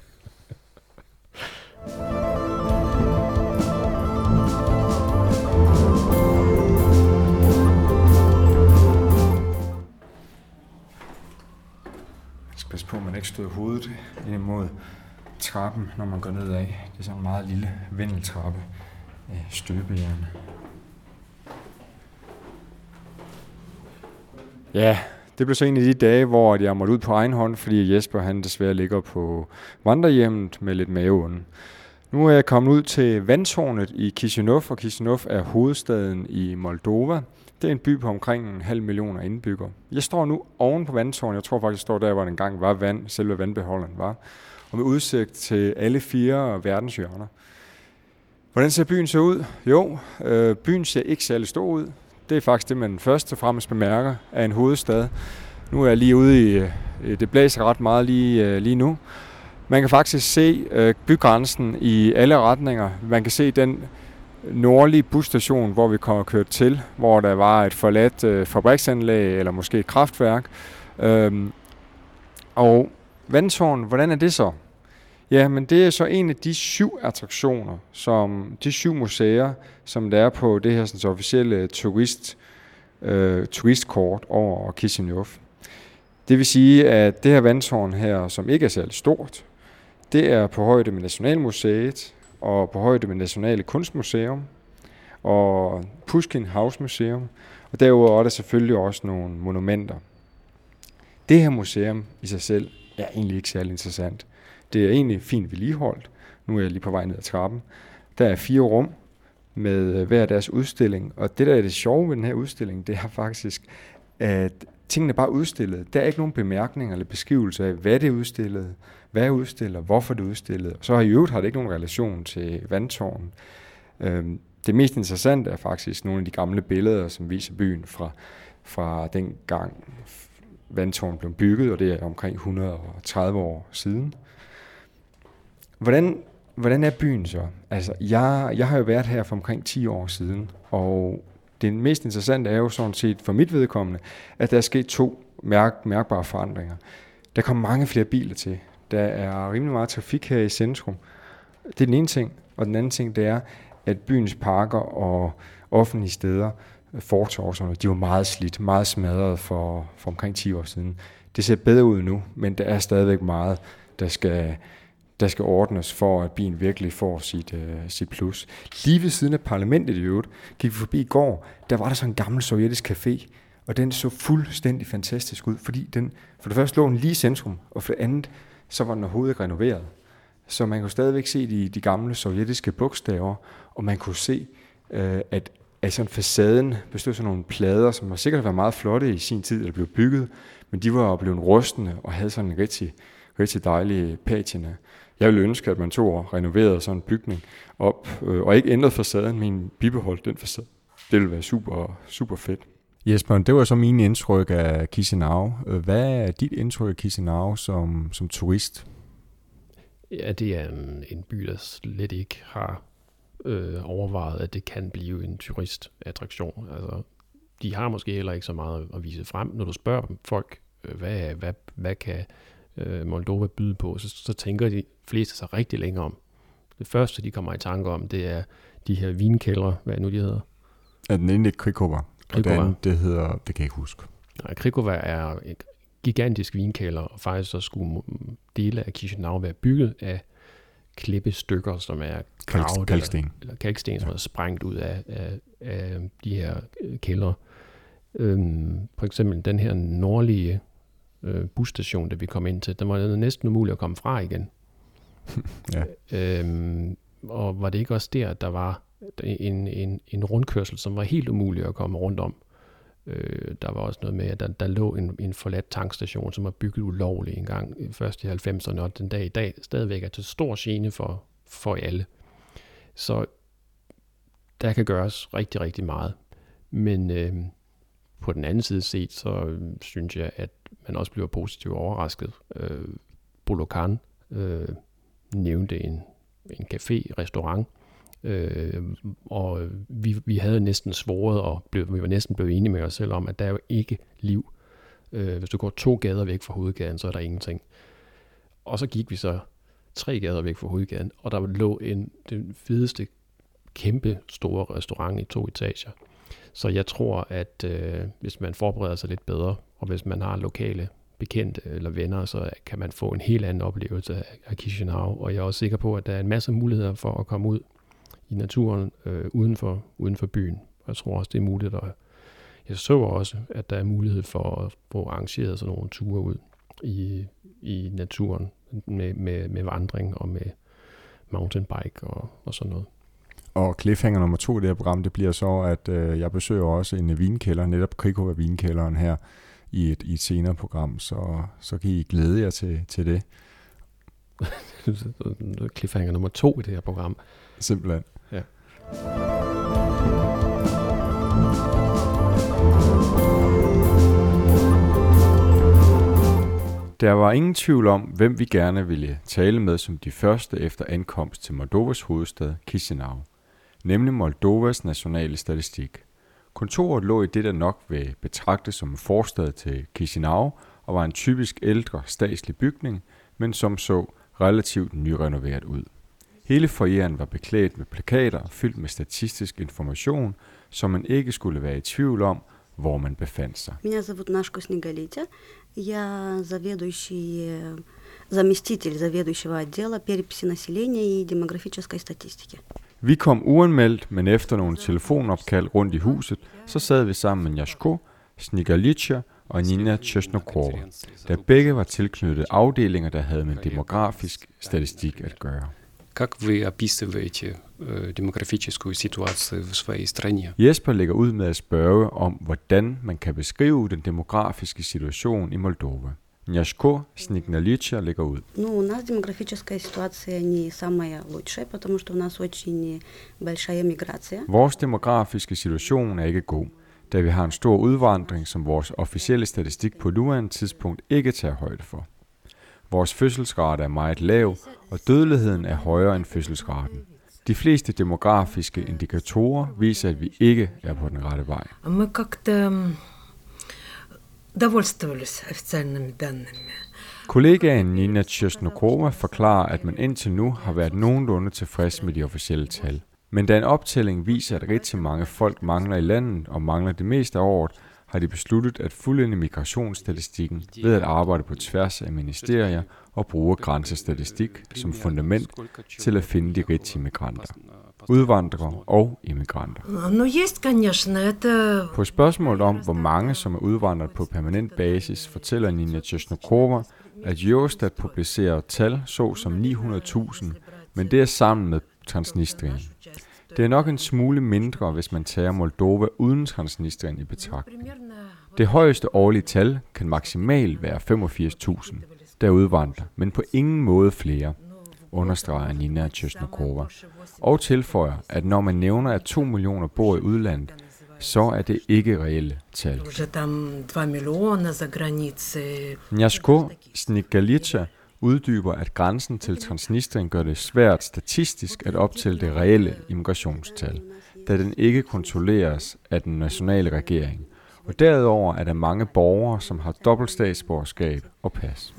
Jeg skal passe på, at man ikke støder hovedet ind imod trappen, når man går nedad. Det er sådan en meget lille vindeltrappe af støbejern. Ja, det blev så en af de dage, hvor jeg måtte ud på egen hånd, fordi Jesper han desværre ligger på vandrehjemmet med lidt maveonde. Nu er jeg kommet ud til vandtårnet i Chisinau, og Chisinau er hovedstaden i Moldova. Det er en by på omkring en halv million indbyggere. Jeg står nu oven på vandtårnet. Jeg tror faktisk, jeg står der, hvor den engang var vand, selve vandbeholderen var. Og med udsigt til alle fire verdenshjørner. Hvordan ser byen så ud? Jo, øh, byen ser ikke særlig stor ud. Det er faktisk det, man først og fremmest bemærker af en hovedstad. Nu er jeg lige ude i, det blæser ret meget lige, lige nu. Man kan faktisk se bygrænsen i alle retninger. Man kan se den nordlige busstation, hvor vi kommer kørt til, hvor der var et forladt fabriksanlæg eller måske et kraftværk. Og vandtårn, hvordan er det så? Ja, men det er så en af de syv attraktioner, som de syv museer, som der er på det her sådan, officielle turist, øh, turistkort over Chisinau. Det vil sige, at det her vandtårn her, som ikke er særlig stort, det er på højde med Nationalmuseet og på højde med Nationale Kunstmuseum og Pushkin House Museum, og derudover er der selvfølgelig også nogle monumenter. Det her museum i sig selv er egentlig ikke særlig interessant. Det er egentlig fint vedligeholdt. Nu er jeg lige på vej ned ad trappen. Der er fire rum med hver deres udstilling, og det der er det sjove ved den her udstilling, det er faktisk, at tingene er bare udstillet. Der er ikke nogen bemærkninger eller beskrivelser af, hvad det er udstillet, hvad er udstillet, hvorfor det er udstillet. Så i øvrigt har det ikke nogen relation til vandtårnen. Det mest interessante er faktisk nogle af de gamle billeder, som viser byen fra, fra den gang vandtårnet blev bygget, og det er omkring et hundrede og tredive år siden. Hvordan, hvordan er byen så? Altså, jeg, jeg har jo været her for omkring ti år siden, og det mest interessante er jo sådan set for mit vedkommende, at der er sket to mærk, mærkbare forandringer. Der kommer mange flere biler til. Der er rimelig meget trafik her i centrum. Det er den ene ting, og den anden ting, det er, at byens parker og offentlige steder, fortov, de var meget slidt, meget smadret for, for omkring ti år siden. Det ser bedre ud nu, men der er stadigvæk meget, der skal, der skal ordnes for, at byen virkelig får sit, uh, sit plus. Lige ved siden af parlamentet i øvrigt, gik vi forbi i går, der var der sådan en gammel sovjetisk café, og den så fuldstændig fantastisk ud, fordi den for det første lå den lige i centrum, og for det andet, så var den overhovedet ikke renoveret. Så man kunne stadigvæk se de, de gamle sovjetiske bogstaver, og man kunne se, øh, at, at sådan facaden bestod af sådan nogle plader, som var sikkert været meget flotte i sin tid, eller blev bygget, men de var blevet rustne og havde sådan en rigtig, rigtig dejlig patina. Jeg ville ønske, at man tog og renoverede sådan en bygning op, øh, og ikke ændrede facaden, men bibeholdt den facade. Det ville være super, super fedt. Jesper, det var så min indtryk af Chisinau. Hvad er dit indtryk af Chisinau som, som turist? Ja, det er en, en by, der slet ikke har øh, overvejet, at det kan blive en turistattraktion. Altså, de har måske heller ikke så meget at vise frem. Når du spørger dem, folk, øh, hvad, hvad, hvad kan øh, Moldova byde på, så, så tænker de fleste sig rigtig længe om. Det første, de kommer i tanke om, det er de her vinkældre, hvad nu de hedder? Er den ene Krikova? Krikova. Og den, det hedder, det kan jeg ikke huske. Nej, Krikova er en gigantisk vinkælder, og faktisk så skulle dele af Chisinau være bygget af klippestykker, som er gravet, kalksten, eller, eller kalksten, ja, som er sprængt ud af, af, af de her kældre. Øhm, for eksempel den her nordlige øh, busstation, der vi kom ind til, den var næsten umulig at komme fra igen. Ja. Øhm, og var det ikke også der, at der var en, en, en rundkørsel, som var helt umulig at komme rundt om? Øh, der var også noget med, at der, der lå en, en forladt tankstation, som var bygget ulovligt en gang, først i halvfemserne, og den dag i dag stadigvæk er til stor gene for, for alle. Så der kan gøres rigtig, rigtig meget. Men øh, på den anden side set, så øh, synes jeg, at man også bliver positivt overrasket. Øh, Bolokan øh, nævnte en, en café, restaurant, Øh, og vi, vi havde næsten svoret, og blev, vi var næsten blevet enige med os selv om, at der er jo ikke liv. Øh, hvis du går to gader væk fra hovedgaden, så er der ingenting. Og så gik vi så tre gader væk fra hovedgaden, og der lå en, den fedeste, kæmpe store restaurant i to etager. Så jeg tror, at øh, hvis man forbereder sig lidt bedre, og hvis man har lokale bekendte eller venner, så kan man få en helt anden oplevelse af, af Chisinau. Og jeg er også sikker på, at der er en masse muligheder for at komme ud i naturen øh, uden, for, uden for byen. Jeg tror også, det er muligt. Og jeg så også, at der er mulighed for at få arrangeret sådan nogle ture ud i, i naturen med, med, med vandring og med mountainbike og, og sådan noget. Og cliffhanger nummer to i det her program, det bliver så, at øh, jeg besøger også en vinkælder, netop Krikova vinkælderen her i et, i et senere program, så, så kan I glæde jer til, til det. Cliffhanger nummer to i det her program. Simpelthen. Ja. Der var ingen tvivl om, hvem vi gerne ville tale med som de første efter ankomst til Moldovas hovedstad Chisinau, nemlig Moldovas nationale statistik. Kontoret lå i det, der nok vil betragtes som en forstad til Chisinau, og var en typisk ældre statslig bygning men som så relativt nyrenoveret ud. Hele foyeren var beklædt med plakater fyldt med statistisk information, så man ikke skulle være i tvivl om, hvor man befandt sig. Меня зовут Нашко Снеголитя. Я заведующий, заместитель заведующего отдела переписи населения и демографической статистики. Vi kom uanmeldt, men efter nogle telefonopkald rundt i huset, så sad vi sammen med Naško Снеголитя og Nina Chesnokova, der begge var tilknyttet afdelinger, der havde med demografisk statistik at gøre. Как вы описываете э, демографическую ситуацию в своей стране? Jesper lægger ud med at spørge om, hvordan man kan beskrive den demografiske situation i Moldova. Naško Снеголитя lægger ud. Ну, у нас демографическая ситуация не самая лучшая, потому что у нас очень большая миграция. Vores demografiske situation er ikke god, da vi har en stor udvandring, som vores officielle statistik på nuværende tidspunkt ikke tager højde for. Vores fødselsrate er meget lav, og dødeligheden er højere end fødselsraten. De fleste demografiske indikatorer viser, at vi ikke er på den rette vej. Мы как-то довольствовались официальными данными. Kollegaen Nina Chesnokova forklarer, at man indtil nu har været nogenlunde tilfreds med de officielle tal. Men da en optælling viser, at rigtig mange folk mangler i landet og mangler det meste af året, har de besluttet at fuldende migrationsstatistikken ved at arbejde på tværs af ministerier og bruge grænsestatistik som fundament til at finde de rigtige migranter, udvandrere og immigranter. Ну, есть, конечно, это... På spørgsmålet om, hvor mange som er udvandret på permanent basis, fortæller Nina Chesnokova, at Eurostat publicerer tal såsom ni hundrede tusind, men det er sammen med Transnistrien. Det er nok en smule mindre, hvis man tager Moldova uden Transnistrien i betragtning. Det højeste årlige tal kan maksimalt være femogfirs tusind, der udvandrer, men på ingen måde flere, understreger Nina Chesnokova, og tilføjer, at når man nævner, at to millioner bor i udlandet, så er det ikke reelle tal. Naško Снеголитя uddyber, at grænsen til Transnistrien gør det svært statistisk at optælle det reelle immigrationstal, da den ikke kontrolleres af den nationale regering. Og derudover er der mange borgere, som har dobbelt statsborgerskab og pas.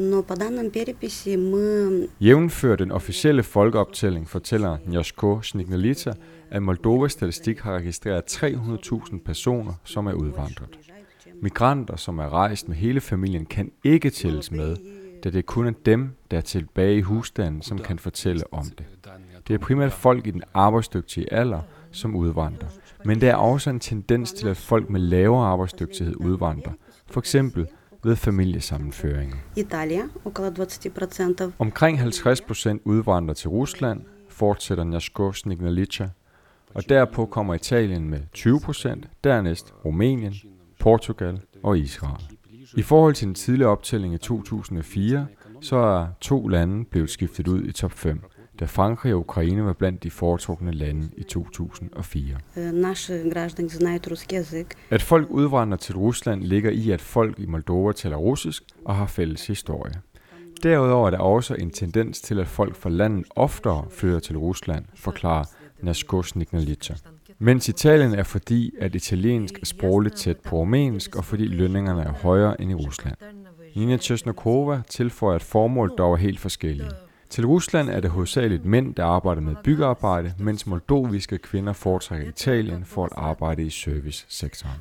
Jævnfør den officielle folkeoptælling fortæller Naško Снеголитя, at Moldovas statistik har registreret tre hundrede tusind personer, som er udvandret. Migranter, som er rejst med hele familien, kan ikke tælles med, da det kun er dem, der er tilbage i husstanden, som kan fortælle om det. Det er primært folk i den arbejdsdygtige alder, som udvandrer. Men der er også en tendens til, at folk med lavere arbejdsdygtighed udvandrer. For eksempel ved familiesammenføringer. Omkring halvtreds procent udvandrer til Rusland, fortsætter Naško Снеголитя, og derpå kommer Italien med tyve procent, dernæst Rumænien, Portugal og Israel. I forhold til den tidligere optælling i to tusind og fire, så er to lande blevet skiftet ud i top fem, da Frankrig og Ukraine var blandt de foretrukne lande i to tusind og fire. At folk udvandrer til Rusland ligger i, at folk i Moldova taler russisk og har fælles historie. Derudover er der også en tendens til, at folk fra landet oftere flytter til Rusland, forklarer Naško Снеголитя. Mens Italien er fordi, at italiensk er sprogligt tæt på rumænsk, og fordi lønningerne er højere end i Rusland. Nina Chesnokova tilføjer, at formålet dog er helt forskellige. Til Rusland er det hovedsageligt mænd, der arbejder med byggearbejde, mens moldoviske kvinder foretrækker Italien for at arbejde i servicesektoren.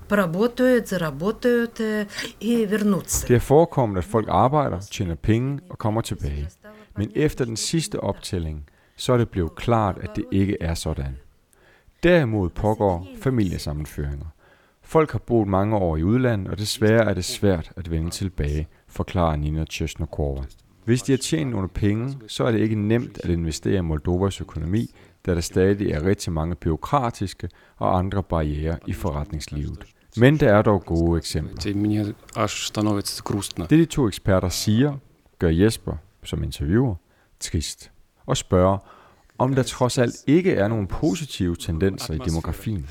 Det er forekommet, at folk arbejder, tjener penge og kommer tilbage. Men efter den sidste optælling, så er det blevet klart, at det ikke er sådan. Derimod pågår familiesammenføringer. Folk har boet mange år i udlandet, og desværre er det svært at vende tilbage, forklarer Nina Chesnokova. Hvis de har tjent nogle penge, så er det ikke nemt at investere i Moldovas økonomi, da der stadig er rigtig mange bureaukratiske og andre barrierer i forretningslivet. Men der er dog gode eksempler. Det de to eksperter siger, gør Jesper, som interviewer, trist og spørger, om der trods alt ikke er nogen positive tendenser i demografien.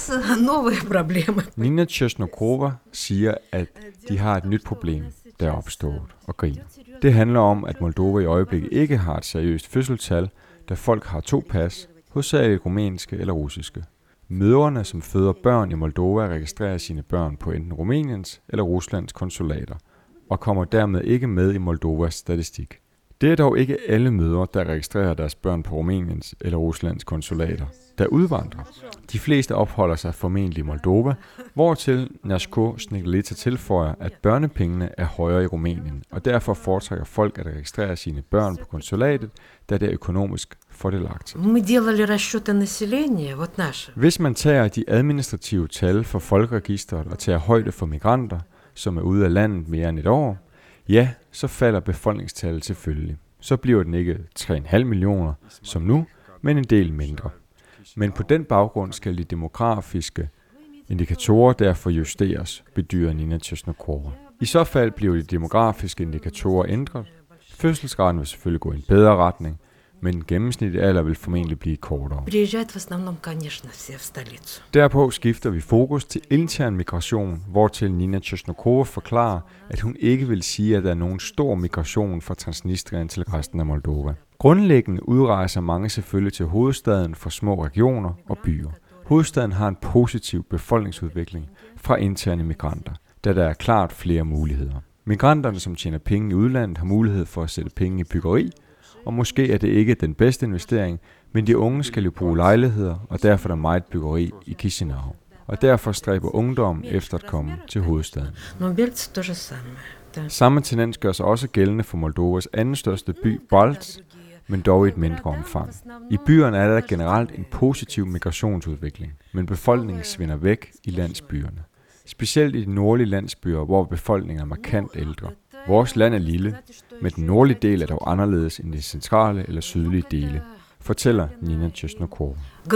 Nina Chesnokova siger, at de har et nyt problem, der er opstået, og griner. Det handler om, at Moldova i øjeblikket ikke har et seriøst fødselstal, da folk har to pas, hovedsageligt rumænske eller russiske. Mødrene, som føder børn i Moldova, registrerer sine børn på enten Rumæniens eller Ruslands konsulater, og kommer dermed ikke med i Moldovas statistik. Det er dog ikke alle mødre, der registrerer deres børn på Rumæniens eller Ruslands konsulater, der udvandrer. De fleste opholder sig formentlig i Moldova, hvortil Nașco Snigleta tilføjer, at børnepengene er højere i Rumænien, og derfor foretrækker folk at registrere sine børn på konsulatet, da det er økonomisk fordelagtigt. Мы делали расчеты населения, вот наши. Hvis man tager de administrative tal for folkeregisteret og tager højde for migranter, som er ude af landet mere end et år, ja, så falder befolkningstallet selvfølgelig. Så bliver den ikke tre komma fem millioner som nu, men en del mindre. Men på den baggrund skal de demografiske indikatorer derfor justeres, bedyrer Nina Chesnokova. I så fald bliver de demografiske indikatorer ændret. Fødselsraten vil selvfølgelig gå i en bedre retning, men den gennemsnitlige alder vil formentlig blive kortere. Приезжают в основном, конечно, все в столицу. Derpå skifter vi fokus til intern migration, hvortil Nina Chesnokova forklarer, at hun ikke vil sige, at der er nogen stor migration fra Transnistrien til resten af Moldova. Grundlæggende udrejser mange selvfølgelig til hovedstaden fra små regioner og byer. Hovedstaden har en positiv befolkningsudvikling fra interne migranter, da der er klart flere muligheder. Migranterne, som tjener penge i udlandet, har mulighed for at sætte penge i byggeri, og måske er det ikke den bedste investering, men de unge skal jo bruge lejligheder, og derfor er der meget byggeri i Chisinau. Og derfor stræber ungdommen efter at komme til hovedstaden. Samme tendens gør sig også gældende for Moldovas anden største by, Balts, men dog i et mindre omfang. I byerne er der generelt en positiv migrationsudvikling, men befolkningen svinder væk i landsbyerne. Specielt i de nordlige landsbyer, hvor befolkningen er markant ældre. Vores land er lille, men den nordlige del er dog anderledes end de centrale eller sydlige dele, fortæller Nina Chesnokova.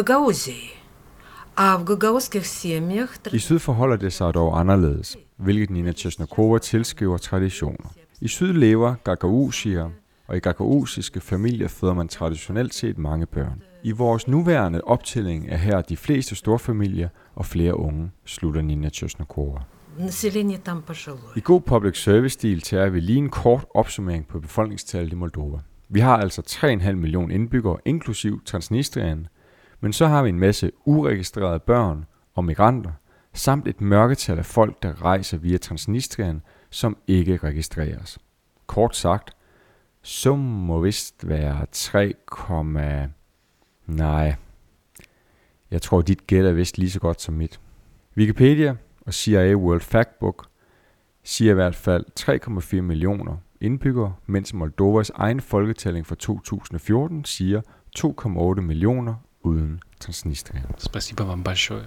I syd forholder det sig dog anderledes, hvilket Nina Chesnokova tilskriver traditioner. I syd lever gagauzier, og i gagauziske familier føder man traditionelt set mange børn. I vores nuværende optælling er her de fleste storfamilier og flere unge, slutter Nina Chesnokova. I god public service-stil tager vi lige en kort opsummering på befolkningstallet i Moldova. Vi har altså tre komma fem millioner indbyggere, inklusiv Transnistrien, men så har vi en masse uregistrerede børn og migranter, samt et mørketal af folk, der rejser via Transnistrien, som ikke registreres. Kort sagt, så må vist være tre, nej, jeg tror dit gæt er vist lige så godt som mit. Wikipedia og C I A World Factbook siger i hvert fald tre komma fire millioner indbyggere, mens Moldovas egen folketælling for to tusind og fjorten siger to komma otte millioner uden Transnistrien. Спасибо вам большое.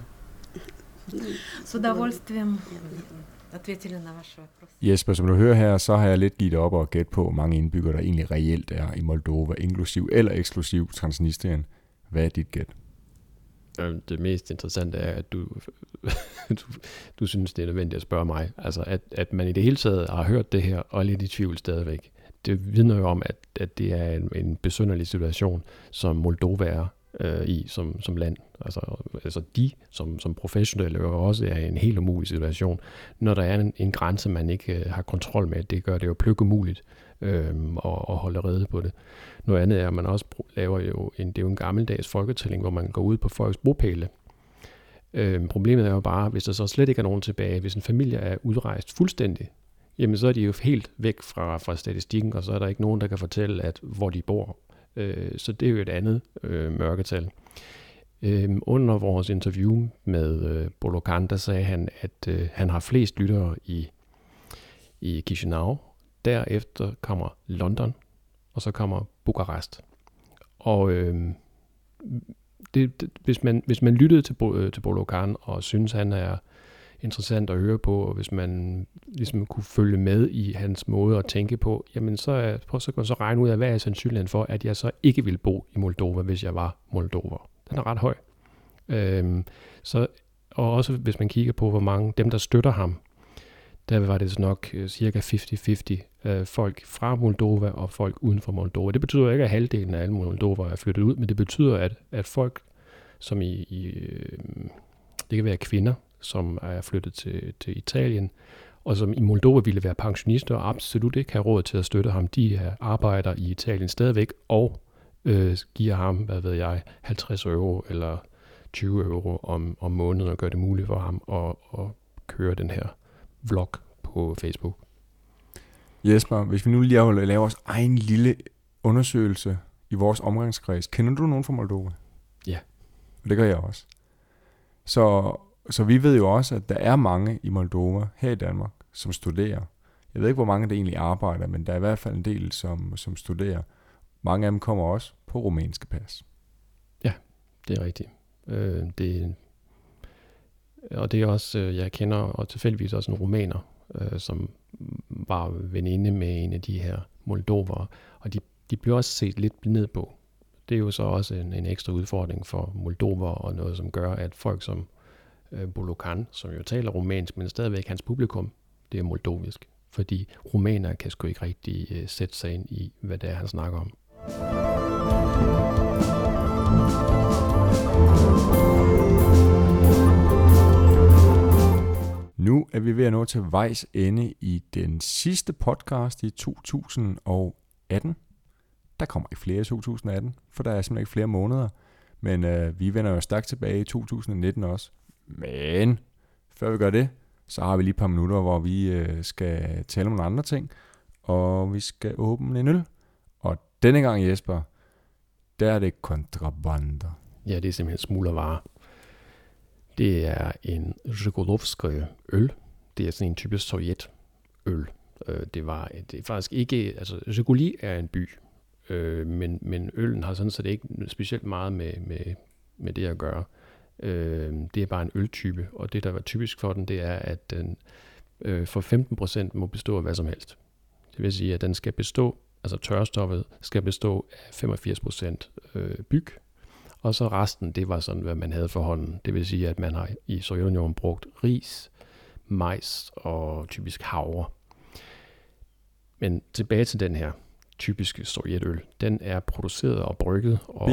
С удовольствием ответили на ваши вопросы. Jesper, som du hører her, så har jeg lidt givet op og gætte på, hvor mange indbyggere der egentlig reelt er i Moldova, inklusiv eller eksklusiv Transnistrien. Hvad er dit gæt? Det mest interessante er, at du, du, du synes, det er nødvendigt at spørge mig. Altså, at, at man i det hele taget har hørt det her, og er lidt i tvivl stadigvæk. Det vidner jo om, at, at det er en, en besynderlig situation, som Moldova er øh, i som, som land. Altså, altså de, som, som professionelle, jo også er en helt umulig situation. Når der er en, en grænse, man ikke øh, har kontrol med, det gør det jo pløk umuligt øh, at, at holde rede på det. Noget andet er, at man også laver jo en, det er jo en gammeldags folketælling, hvor man går ud på folks bopæle. Øh, problemet er jo bare, hvis der så slet ikke er nogen tilbage, hvis en familie er udrejst fuldstændig, jamen så er de jo helt væk fra, fra statistikken, og så er der ikke nogen, der kan fortælle, at hvor de bor. Øh, så det er jo et andet øh, mørketal. Øh, under vores interview med øh, Bolokan, der sagde han, at øh, han har flest lyttere i, i Chisinau. Derefter kommer London, og så kommer Bukarest. Og øh, det, det, hvis, man, hvis man lyttede til, øh, til Bolokan og synes, han er interessant at høre på, og hvis man ligesom kunne følge med i hans måde at tænke på, jamen så, er, prøv, så kan man så regne ud af, hvad er sandsynligheden for, at jeg så ikke ville bo i Moldova, hvis jeg var moldover. Den er ret høj. Øhm, så, og også hvis man kigger på, hvor mange dem, der støtter ham, der var det nok uh, cirka halvtreds halvtreds uh, folk fra Moldova og folk uden for Moldova. Det betyder ikke, at halvdelen af alle moldover er flyttet ud, men det betyder, at, at folk, som i, i øh, det kan være kvinder, som er flyttet til, til Italien, og som i Moldova ville være pensionister og absolut ikke have råd til at støtte ham, de arbejder i Italien stadigvæk og øh, giver ham, hvad ved jeg, halvtreds euro eller tyve euro om, om måneden og gør det muligt for ham at, at køre den her vlog på Facebook. Jesper, hvis vi nu lige laver vores egen lille undersøgelse i vores omgangskreds. Kender du nogen fra Moldova? Ja. Og det gør jeg også. Så, så vi ved jo også, at der er mange i Moldova, her i Danmark, som studerer. Jeg ved ikke, hvor mange der egentlig arbejder, men der er i hvert fald en del, som, som studerer. Mange af dem kommer også på rumænske pas. Ja, det er rigtigt. Øh, det, og det er også, øh, jeg kender og tilfældigvis også en rumæner, øh, som var veninde med en af de her moldovere, og de, de blev også set lidt ned på. Det er jo så også en, en ekstra udfordring for moldovere, og noget, som gør, at folk som øh, Bolocan, som jo taler rumænsk, men stadigvæk hans publikum, det er moldovisk. Fordi rumæner kan sgu ikke rigtig øh, sætte sig ind i, hvad det er, han snakker om. Nu er vi ved at nå til vejs ende i den sidste podcast i to tusind atten. Der kommer ikke flere i to tusind atten, for der er simpelthen ikke flere måneder. Men øh, vi vender jo stærkt tilbage i to tusind nitten også. Men før vi gør det, så har vi lige et par minutter, hvor vi øh, skal tale om nogle andre ting. Og vi skal åbne en øl. Og denne gang, Jesper, der er det kontrabander. Ja, det er simpelthen smuglervarer. Det er en Zhigulevskoye øl. Det er sådan en typisk sovjetøl. Det var det er faktisk ikke... Altså, Zhiguli er en by, øh, men, men øllen har sådan set ikke specielt meget med, med, med det at gøre. Øh, det er bare en øltype, og det, der var typisk for den, det er, at den øh, for femten procent må bestå af hvad som helst. Det vil sige, at den skal bestå, altså tørstoffet skal bestå af femogfirs procent øh, byg, og så resten, det var sådan, hvad man havde for hånden. Det vil sige, at man har i Sovjetunionen brugt ris, majs og typisk havre. Men tilbage til den her typiske sovjetøl. Den er produceret og brygget og,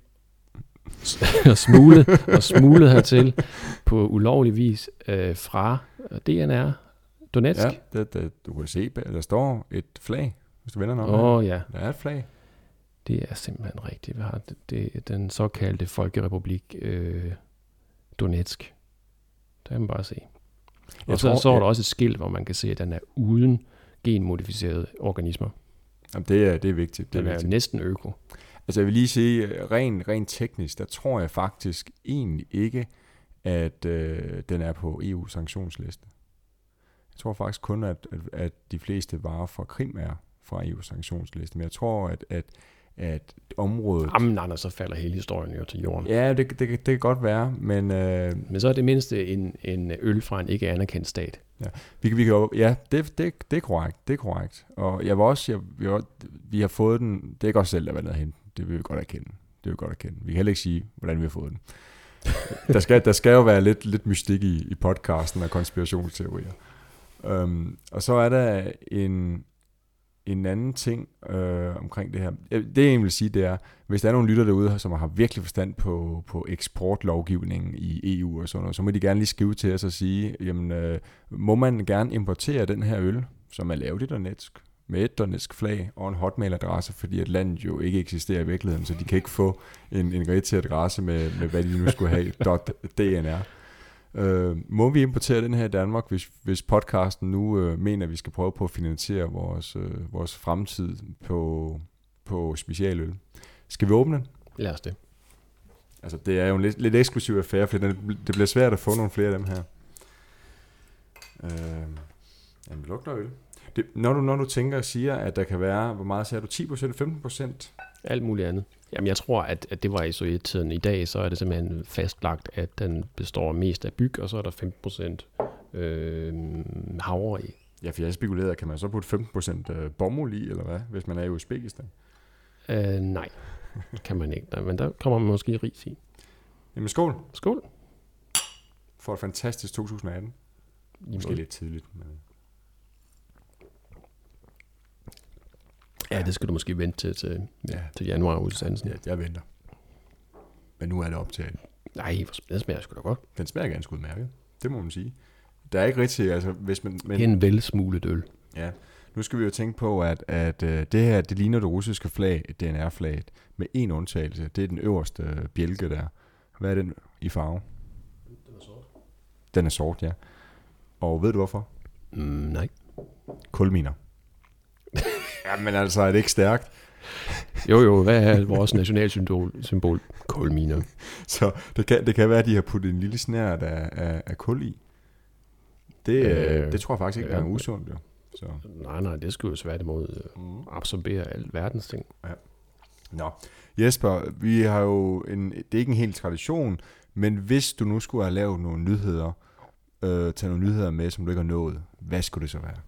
og smuglet og smuglet hertil på ulovlig vis øh, fra D N R, Donetsk. Ja, det, det, du kan se, der står et flag, hvis du vender noget. Åh oh, ja. Der er et flag. Det er simpelthen rigtigt. Vi har det, det, den såkaldte Folkerepublik øh, Donetsk. Der kan man bare se. Og jeg så, tror, så er der ja. også et skilt, hvor man kan se, at den er uden genmodificerede organismer. Jamen, det er, det er vigtigt. Det den er, er vigtigt. næsten øko. Altså jeg vil lige sige, rent ren teknisk, der tror jeg faktisk egentlig ikke, at øh, den er på E U-sanktionsliste. Jeg tror faktisk kun, at, at, at de fleste varer fra Krim er fra E U-sanktionsliste. Men jeg tror, at, at, at området... Jamen, nej, så falder hele historien jo til jorden. Ja, det, det, det kan godt være, men... Øh... Men så er det mindste en, en øl fra en ikke anerkendt stat. Ja, vi, vi kan, ja det, det, det er korrekt, det er korrekt. Og jeg var også, jeg, vi, har, vi har fået den, det er godt selv, der var nede hen. Det vil vi godt erkende. Det vil vi godt erkende. Vi kan heller ikke sige, hvordan vi har fået den. der, skal, der skal jo være lidt, lidt mystik i, i podcasten og konspirationsteorier. Um, og så er der en, en anden ting øh, omkring det her. Det jeg egentlig vil sige, det er, hvis der er nogle lytter derude, som har virkelig forstand på, på eksportlovgivningen i E U og sådan noget, så må de gerne lige skrive til os og sige, jamen, øh, må man gerne importere den her øl, som er lavet i Donetsk, med et donetsk flag og en hotmail-adresse, fordi at landet jo ikke eksisterer i virkeligheden, så de kan ikke få en, en rigtig adresse med, med, hvad de nu skulle have, .dnr. Øh, må vi importere den her i Danmark, hvis, hvis podcasten nu øh, mener, at vi skal prøve på at finansiere vores, øh, vores fremtid på, på specialøl? Skal vi åbne den? Lad os det. Altså, det er jo en lidt, lidt eksklusiv affære, for det, det bliver svært at få nogle flere af dem her. Øh, jamen, lugter øl. Det, når, du, når du tænker og siger, at der kan være, hvor meget siger du, ti procent, femten procent? Alt muligt andet. Jamen, jeg tror, at, at det var i sovjettiden. I dag, så er det simpelthen fastlagt, at den består mest af byg, og så er der femten procent øh, havre i. Ja, for jeg spekulerede, kan man så putte femten procent øh, bomuld i, eller hvad, hvis man er i Uzbekistan? Øh, nej, kan man ikke. Nej, men der kommer man måske ris i. Jamen, skål. Skål. For et fantastisk to tusind atten. Måske lidt tidligt, men... Ja, det skal du måske vente til, til, ja. til januar udsendelsen. Ja, jeg venter. Men nu er det optaget. Nej, den smager sgu da godt. Den smager ganske udmærket. Det må man sige. Der er ikke rigtig, altså hvis man... Men, en velsmuglet øl. Ja, nu skal vi jo tænke på, at, at uh, det her, det ligner det russiske flag, D N R-flaget, med en undtagelse. Det er den øverste uh, bjælke der. Hvad er den i farve? Den er sort. Den er sort, ja. Og ved du hvorfor? Mm, nej. Kulminer. Jamen altså, er det ikke stærkt? Jo jo, hvad er vores nationalsymbol? Symbol? Kulminer. Så det kan, det kan være, at de har puttet en lille snært af, af, af kul i. Det, øh, det tror jeg faktisk ikke ja. er usundt, jo. Så. Nej, nej, det skulle jo svært imod Mm. absorbere alt verdens ting. Ja. Nå, Jesper, vi har jo en, det er ikke en hel tradition, men hvis du nu skulle have lavet nogle nyheder, øh, tage nogle nyheder med, som du ikke har nået, hvad skulle det så være?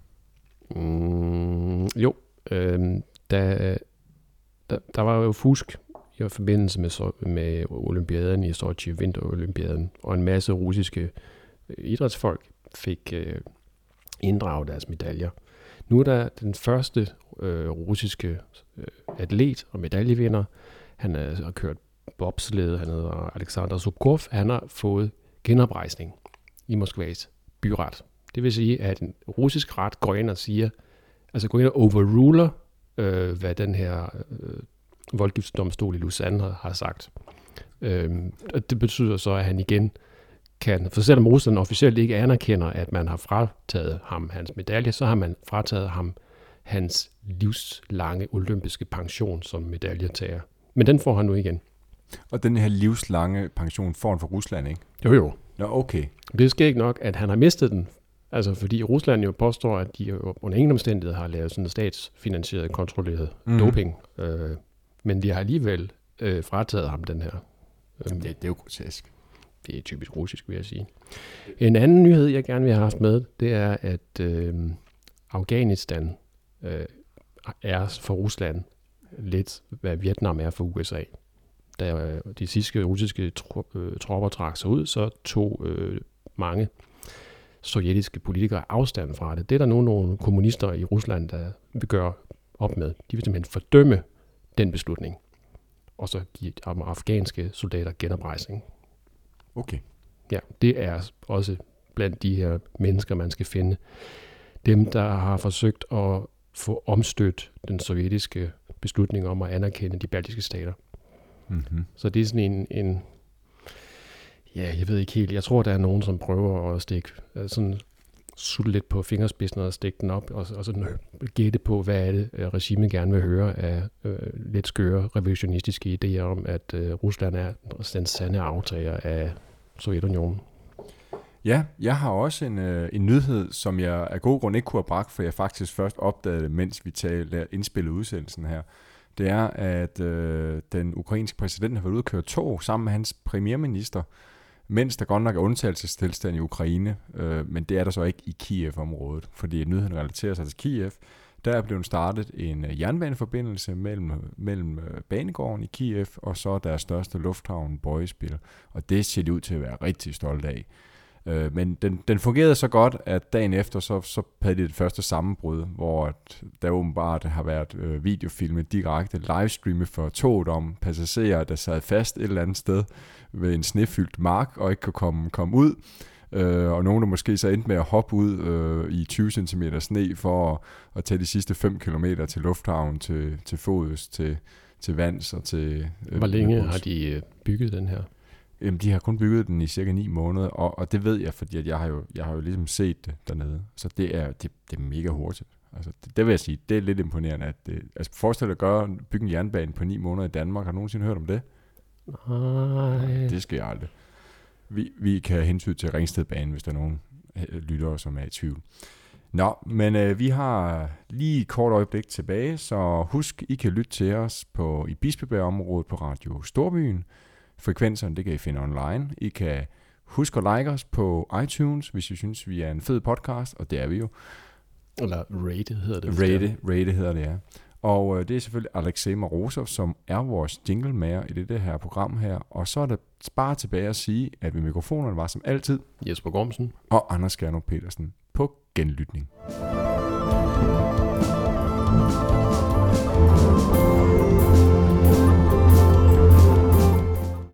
Mm, jo, øh, der, der, der var jo fusk i forbindelse med, so, med olympiaden i Sochi, vinterolympiaden, og en masse russiske idrætsfolk fik øh, inddraget deres medaljer. Nu er der den første øh, russiske øh, atlet og medaljevinder. Han er, har kørt bobsled, han hedder Alexander Zubkov. Han har fået genoprejsning i Moskvas byret. Det vil sige, at en russisk ret går ind og siger, altså går ind og overruler, øh, hvad den her øh, voldgiftsdomstol i Lausanne har, har sagt. Øh, og det betyder så, at han igen kan, for selvom Rusland officielt ikke anerkender, at man har frataget ham hans medalje, så har man frataget ham hans livslange olympiske pension som medaljetager. Men den får han nu igen. Og den her livslange pension får han fra Rusland, ikke? Jo jo. Nå, okay. Det sker ikke nok, at han har mistet den. Altså fordi Rusland jo påstår, at de under ingen omstændighed har lavet sådan en statsfinansieret, kontrolleret Mhm. doping. Øh, men de har alligevel øh, frataget ham den her. Jamen, det, det er jo grotesk. Det er typisk russisk, vil jeg sige. En anden nyhed, jeg gerne vil have haft med, det er, at øh, Afghanistan øh, er for Rusland lidt, hvad Vietnam er for U S A. Da øh, de sidste russiske tro, øh, tropper trak sig ud, så tog øh, mange sovjetiske politikere afstand fra det. Det er der nu nogle kommunister i Rusland, der vil gøre op med. De vil simpelthen fordømme den beslutning, og så give afghanske soldater genoprejsning. Okay. Ja, det er også blandt de her mennesker, man skal finde. Dem, der har forsøgt at få omstødt den sovjetiske beslutning om at anerkende de baltiske stater. Mm-hmm. Så det er sådan en, en... Ja, jeg ved ikke helt. Jeg tror, der er nogen, som prøver at stikke... Sådan sutte lidt på fingerspidsen og stikke den op, og, og sådan gætte på, hvad er det, regimet gerne vil høre af øh, lidt skøre revisionistiske idéer om, at øh, Rusland er den sande aftager af Sovjetunionen. Ja, jeg har også en, øh, en nyhed, som jeg af god grund ikke kunne have bragt, for jeg faktisk først opdagede det, mens vi talte indspillet udsendelsen her. Det er, at øh, den ukrainske præsident har været ude at køre tog sammen med hans premierminister, mens der godt nok er undtagelsestilstand i Ukraine, øh, men det er der så ikke i Kiev-området, fordi nyheden relaterer sig til Kiev. Der er blevet startet en jernbaneforbindelse mellem, mellem banegården i Kiev og så deres største lufthavn, Boryspil, og det ser de ud til at være rigtig stolt af. Øh, men den, den fungerede så godt, at dagen efter, så, så havde de det første sammenbrud, hvor at der åbenbart har været øh, videofilmet direkte livestreamet for toget om passagerer, der sad fast et eller andet sted ved en snefyldt mark og ikke kunne komme, komme ud. Øh, og nogen, der måske så endte med at hoppe ud øh, i tyve centimeter sne for at, at tage de sidste fem kilometer til lufthavnen, til, til fods, til, til vands og til... Øh, Hvor længe har de bygget den her? Jamen, de har kun bygget den i cirka ni måneder, og, og det ved jeg, fordi at jeg, har jo, jeg har jo ligesom set det dernede. Så det er, det, det er mega hurtigt. Altså, det, det vil jeg sige, det er lidt imponerende. At det, altså, forestil dig at gøre, bygge en jernbane på ni måneder i Danmark. Har du nogensinde hørt om det? Nej. Det skal jeg aldrig. Vi, vi kan hensyn til Ringstedbanen, hvis der er nogen lyttere, som er i tvivl. Nå, men øh, vi har lige et kort øjeblik tilbage, så husk, I kan lytte til os på, i Bispebjerg-området på Radio Storbyen. Frekvenserne, det kan I finde online. I kan huske at like os på iTunes, hvis I synes, vi er en fed podcast, og det er vi jo. Eller Rate hedder det. Rate, Rate hedder det, ja. Og øh, det er selvfølgelig Alexej Morozov, som er vores jinglemager i det, det her program her. Og så er det bare tilbage at sige, at ved mikrofonerne var som altid Jesper Gormsen og Anders Gernot Petersen på genlytning.